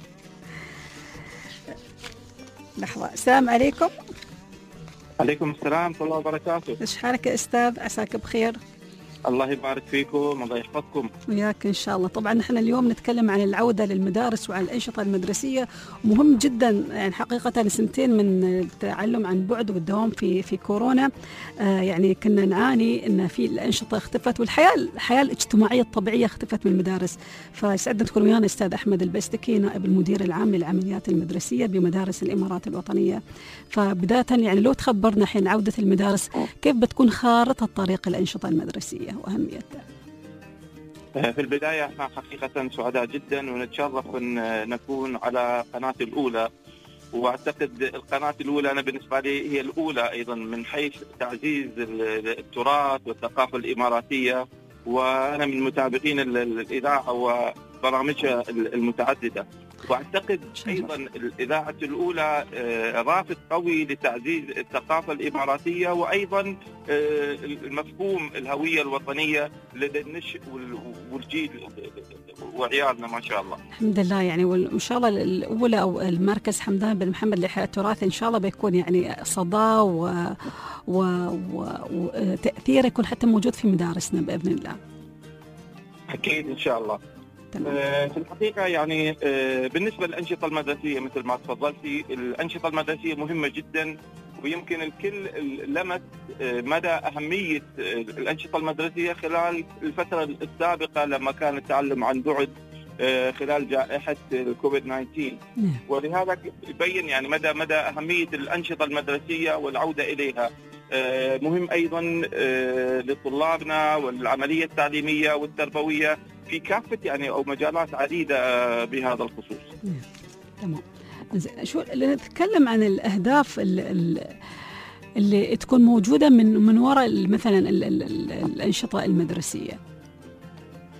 لحظة. السلام عليكم. عليكم السلام ورحمة الله وبركاته. ايش حالك يا أستاذ؟ عساك بخير. الله يبارك فيكم، الله يحفظكم. وياك إن شاء الله. طبعا نحن اليوم نتكلم عن العودة للمدارس وعن الأنشطة المدرسية، ومهم جدا يعني حقيقة 2 من التعلم عن بعد والدوام في كورونا. يعني كنا نعاني أن في الأنشطة اختفت والحياة الاجتماعية الطبيعية اختفت من المدارس. فسعدنا تكون ويانا أستاذ أحمد البستكي نائب المدير العام للعمليات المدرسية بمدارس الإمارات الوطنية. فبداية يعني لو تخبرنا حين عودة المدارس كيف بتكون خارطة طريق الأنشطة المدرسية وأهميتها؟ في البداية احنا حقيقة سعداء جدا ونتشرف أن نكون على قناة الأولى، وأعتقد القناة الأولى أنا بالنسبة لي هي الأولى أيضا من حيث تعزيز التراث والثقافة الإماراتية، وأنا من متابعين الإذاعة وبرامجها المتعددة. وأعتقد أيضا الإذاعة الأولى رافد قوي لتعزيز الثقافة الإماراتية وأيضا المفهوم الهوية الوطنية لدى النشء والجيل وعيالنا ما شاء الله. الحمد لله. يعني وإن شاء الله الأولى أو المركز حمدان بن محمد لإحياء التراث إن شاء الله بيكون يعني صدى وتأثير يكون حتى موجود في مدارسنا بإذن الله. أكيد إن شاء الله. في الحقيقة يعني بالنسبة للأنشطة المدرسية مثل ما تفضلتي، الأنشطة المدرسية مهمة جدا، ويمكن الكل لمس مدى أهمية الأنشطة المدرسية خلال الفترة السابقة لما كان التعلم عن بعد خلال جائحة كوفيد 19. ولهذا يبين يعني مدى أهمية الأنشطة المدرسية والعودة إليها. مهم أيضا لطلابنا والعملية التعليمية والتربوية في كافة يعني أو مجالات عديدة بهذا الخصوص. تمام. شو نتكلم عن الأهداف اللي تكون موجودة من وراء مثلا الأنشطة المدرسية.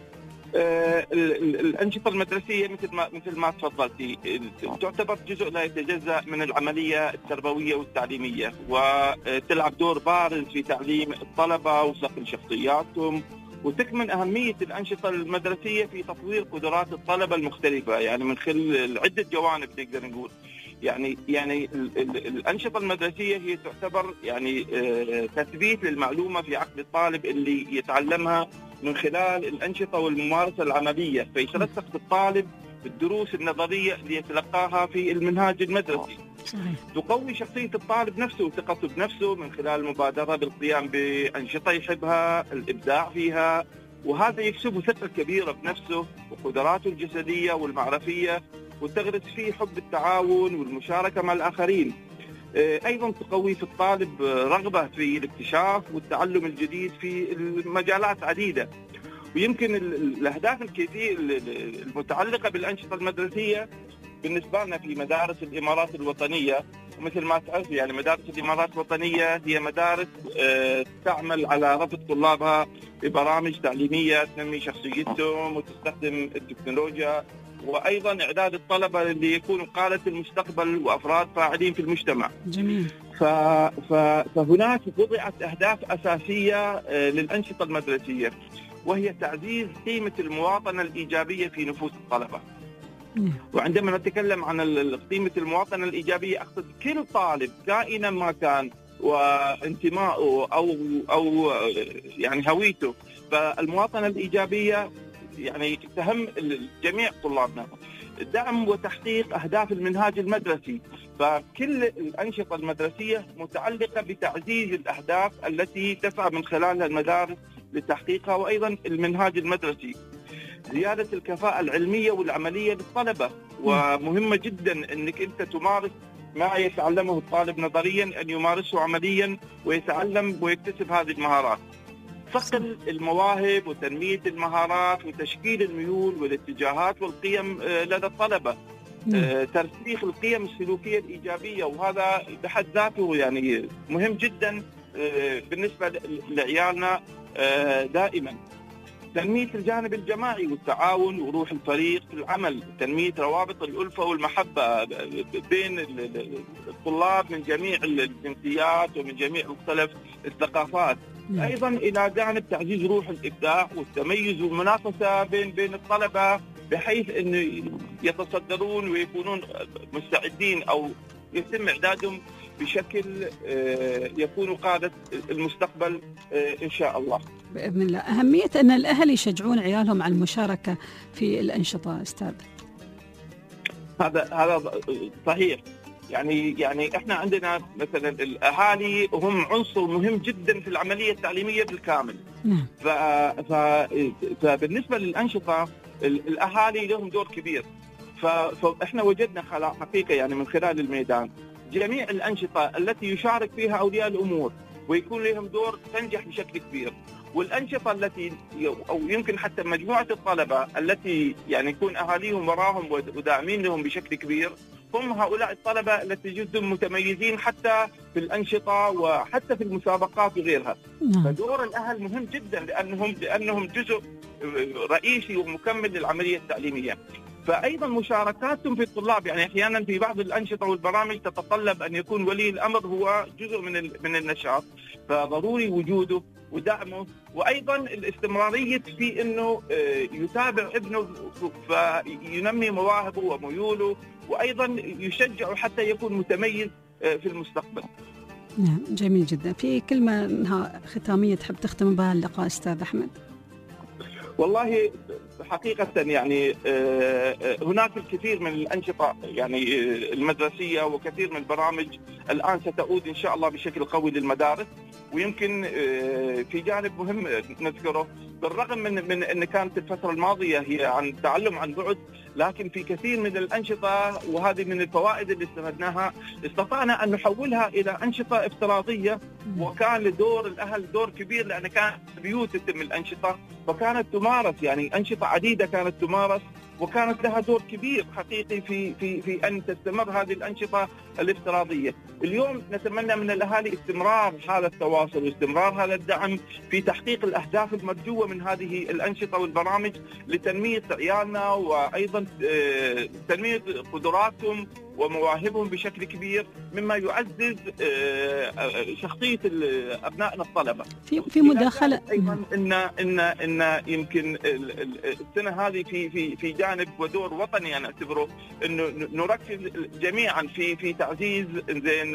الأنشطة المدرسية مثل ما تفضلتي تعتبر جزء لا يتجزأ من العملية التربوية والتعليمية، وتلعب دور بارز في تعليم الطلبة وصقل شخصياتهم، وتكمن أهمية الأنشطة المدرسية في تطوير قدرات الطلبة المختلفة، يعني من خلال عدة جوانب نقدر نقول. يعني الأنشطة المدرسية هي تعتبر يعني تثبيت للمعلومة في عقل الطالب اللي يتعلمها من خلال الأنشطة والممارسة العملية، فيترسخ بالطالب الدروس النظرية اللي يتلقاها في المنهاج المدرسي. تقوي شخصية الطالب نفسه وثقته بنفسه من خلال المبادرة بالقيام بأنشطة يحبها، الإبداع فيها، وهذا يكسبه ثقة كبيرة بنفسه وقدراته الجسدية والمعرفية، وتغرس فيه حب التعاون والمشاركة مع الآخرين. أيضا تقوي في الطالب رغبة في الاكتشاف والتعلم الجديد في المجالات عديدة. ويمكن الأهداف الكثير المتعلقة بالأنشطة المدرسية بالنسبة لنا في مدارس الإمارات الوطنية، ومثل ما تعرف يعني مدارس الإمارات الوطنية هي مدارس تعمل على ربط طلابها ببرامج تعليمية تنمي شخصيتهم وتستخدم التكنولوجيا، وأيضا إعداد الطلبة اللي يكونوا قادة المستقبل وأفراد فاعلين في المجتمع. جميل. فهناك وضعت أهداف أساسية للأنشطة المدرسية، وهي تعزيز قيمة المواطنة الإيجابية في نفوس الطلبة. وعندما نتكلم عن قيمة المواطنة الإيجابية أقصد كل طالب كائنا ما كان وانتمائه أو يعني هويته، فالمواطنة الإيجابية يعني تهم جميع طلابنا. دعم وتحقيق أهداف المنهاج المدرسي، فكل الأنشطة المدرسية متعلقة بتعزيز الأهداف التي تسعى من خلالها المدارس لتحقيقها، وأيضا المنهاج المدرسي. زيادة الكفاءة العلمية والعملية للطلبة، ومهمة جدا أنك أنت تمارس ما يتعلمه الطالب نظريا أن يمارسه عمليا ويتعلم ويكتسب هذه المهارات. صقل المواهب وتنمية المهارات وتشكيل الميول والاتجاهات والقيم لدى الطلبة. ترسيخ القيم السلوكية الإيجابية، وهذا بحد ذاته يعني مهم جدا بالنسبة لعيالنا دائما. تنمية الجانب الجماعي والتعاون وروح الفريق في العمل، تنمية روابط الألفة والمحبة بين الطلاب من جميع الجنسيات ومن جميع مختلف الثقافات. أيضا إلى جانب تعزيز روح الإبداع والتميز والمنافسة بين الطلبة، بحيث أن يتصدرون ويكونون مستعدين أو يتم إعدادهم بشكل يكونوا قادة المستقبل إن شاء الله بإذن الله. أهمية أن الأهل يشجعون عيالهم على المشاركة في الأنشطة أستاذ. هذا صحيح. يعني احنا عندنا مثلا الأهالي هم عنصر مهم جدا في العملية التعليمية بالكامل. فبالنسبة للأنشطة الأهالي لهم دور كبير. فاحنا وجدنا حقيقة يعني من خلال الميدان جميع الأنشطة التي يشارك فيها أولياء الأمور ويكون لهم دور تنجح بشكل كبير، والأنشطة التي أو يمكن حتى مجموعة الطلبة التي يعني يكون أهاليهم وراهم وداعمين لهم بشكل كبير هم هؤلاء الطلبة التي جدهم متميزين حتى في الأنشطة وحتى في المسابقات وغيرها. فدور الأهل مهم جدا لأنهم جزء رئيسي ومكمل للعملية التعليمية. فأيضا مشاركاتهم في الطلاب، يعني أحيانا في بعض الأنشطة والبرامج تتطلب أن يكون ولي الأمر هو جزء من النشاط، فضروري وجوده ودعمه، وأيضا الاستمرارية في أنه يتابع ابنه فينمي مواهبه وميوله، وأيضا يشجعه حتى يكون متميز في المستقبل. نعم جميل جدا. في كلمة ختامية تحب تختم بها اللقاء أستاذ أحمد؟ والله حقيقة يعني هناك الكثير من الأنشطة يعني المدرسية وكثير من البرامج الآن ستعود إن شاء الله بشكل قوي للمدارس. ويمكن في جانب مهم نذكره، بالرغم من أن كانت الفترة الماضية هي عن التعلم عن بعد، لكن في كثير من الأنشطة وهذه من الفوائد اللي استفدناها استطعنا أن نحولها إلى أنشطة افتراضية، وكان لدور الأهل دور كبير لأن كانت بيوت تتم الأنشطة فكانت تمارس، يعني أنشطة عديدة كانت تمارس وكانت لها دور كبير حقيقي في أن تستمر هذه الأنشطة الافتراضية. اليوم نتمنى من الأهالي استمرار هذا التواصل واستمرار هذا الدعم في تحقيق الأهداف المرجوة من هذه الأنشطة والبرامج لتنمية عيالنا، وأيضا تنمية قدراتهم ومواهبهم بشكل كبير، مما يعزز شخصية أبنائنا الطلبة. في مداخلة أيضا إن يمكن السنة هذه في جانب ودور وطني أنا أعتبره إنه نركز جميعا في تعزيز زين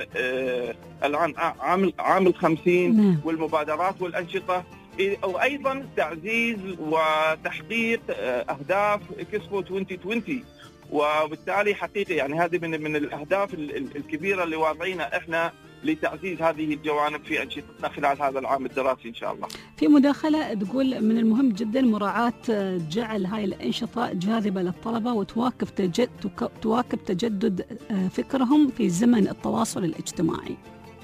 عام 50 والمبادرات والأنشطة، وأيضا تعزيز وتحقيق أهداف إكسبو 2020. وبالتالي حقيقي يعني هذه من الأهداف الكبيرة اللي واضعينها إحنا لتعزيز هذه الجوانب في أنشطتنا خلال هذا العام الدراسي إن شاء الله. في مداخلة تقول من المهم جدا مراعاة جعل هاي الأنشطة جاذبة للطلبة وتواكب تجدد فكرهم في زمن التواصل الاجتماعي.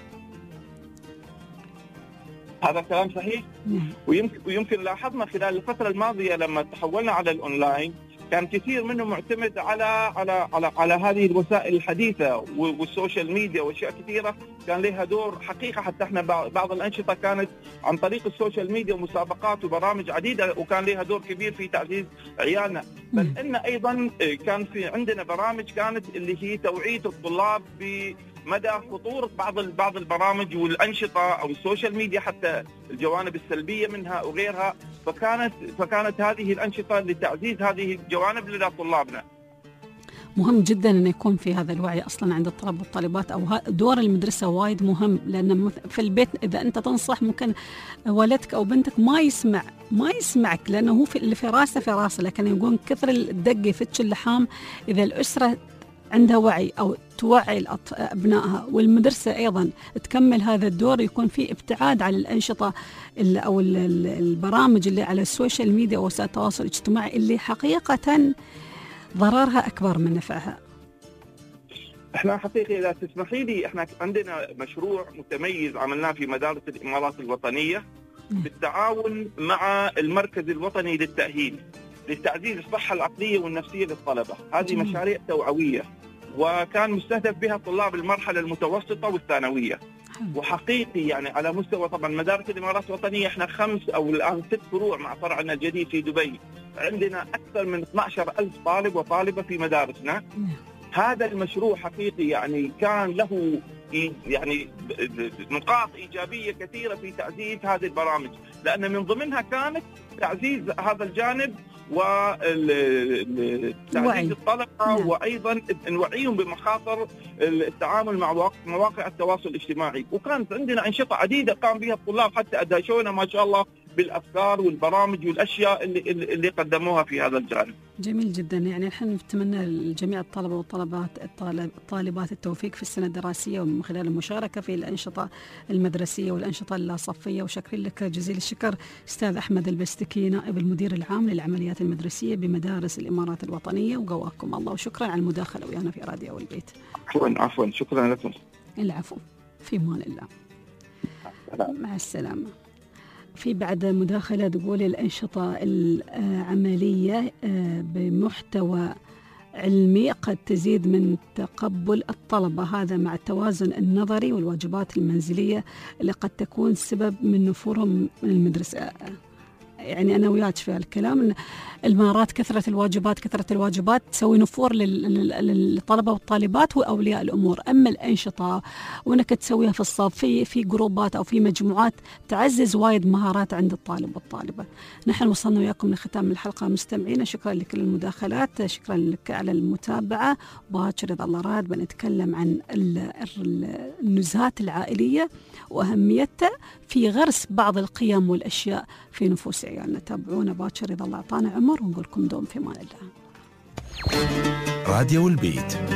هذا كلام صحيح. ويمكن لاحظنا خلال الفترة الماضية لما تحولنا على الأونلاين كان كثير منه معتمد على هذه الوسائل الحديثة والسوشيال ميديا واشياء كثيرة كان لها دور حقيقة. حتى احنا بعض الأنشطة كانت عن طريق السوشيال ميديا ومسابقات وبرامج عديدة وكان لها دور كبير في تعزيز عيالنا. بل ان ايضا كان في عندنا برامج كانت اللي هي توعية الطلاب بمدى خطورة بعض البرامج والأنشطة أو السوشيال ميديا، حتى الجوانب السلبية منها وغيرها. فكانت هذه الأنشطة لتعزيز هذه الجوانب لدى طلابنا. مهم جدا أن يكون في هذا الوعي أصلا عند الطلبة والطالبات، أو دور المدرسة وايد مهم، لأن في البيت إذا أنت تنصح ممكن ولدك أو بنتك ما يسمعك لأنه هو اللي في راسه، لكن يقول كثر الدق يفتش اللحام. إذا الأسرة عندها وعي أو توعي أبنائها والمدرسة أيضا تكمل هذا الدور، يكون في ابتعاد عن الأنشطة أو البرامج اللي على السوشيال ميديا ووسائل التواصل الاجتماعي اللي حقيقة ضررها أكبر من نفعها. احنا حقيقي إذا تسمحي لي احنا عندنا مشروع متميز عملناه في مدارس الإمارات الوطنية بالتعاون مع المركز الوطني للتأهيل لتعزيز الصحة العقلية والنفسية للطلبة. هذه مشاريع توعوية وكان مستهدف بها طلاب المرحلة المتوسطة والثانوية. وحقيقي يعني على مستوى طبعا مدارس الإمارات الوطنية احنا 5 أو الآن 6 فروع مع فرعنا الجديد في دبي. عندنا أكثر من 12,000 طالب وطالبة في مدارسنا. هذا المشروع حقيقي يعني كان له يعني نقاط إيجابية كثيرة في تعزيز هذه البرامج، لأن من ضمنها كانت تعزيز هذا الجانب وتعزيز الطلبة وأيضا نوعيهم بمخاطر التعامل مع مواقع التواصل الاجتماعي. وكانت عندنا أنشطة عديدة قام بها الطلاب حتى أدهشونا ما شاء الله بالأفكار والبرامج والأشياء اللي قدموها في هذا الجانب. جميل جدا. يعني نحن نتمنى لجميع الطلبة والطالبات التوفيق في السنة الدراسية ومن خلال المشاركة في الأنشطة المدرسية والأنشطة اللاصفية. وشكرا لك جزيل الشكر أستاذ أحمد البستكي نائب المدير العام للعمليات المدرسية بمدارس الإمارات الوطنية، وقواكم الله. وشكرا على المداخلة ويانا في راديو البيت. عفوا شكرا لكم. العفو، في مان الله. مع السلامة. في بعد مداخلة تقول الأنشطة العملية بمحتوى علمي قد تزيد من تقبل الطلبة، هذا مع التوازن النظري والواجبات المنزلية اللي قد تكون سبب من نفورهم من المدرسة. يعني أنا وياك في الكلام، الإمارات كثرة الواجبات تسوي نفور للطلبة والطالبات وأولياء الأمور. أما الأنشطة وأنك تسويها في الصف في جروبات أو في مجموعات تعزز وايد مهارات عند الطالب والطالبة. نحن وصلنا وياكم لختام الحلقة مستمعينا، شكرا لكل المداخلات، شكرا لك على المتابعة. باكر إذا الله راد بنتكلم عن النزهات العائلية وأهميتها في غرس بعض القيم والأشياء في نفوس عيالنا. تابعونا باكر إذا الله أعطانا عمر، ونقولكم دوم في أمان الله. راديو البيت.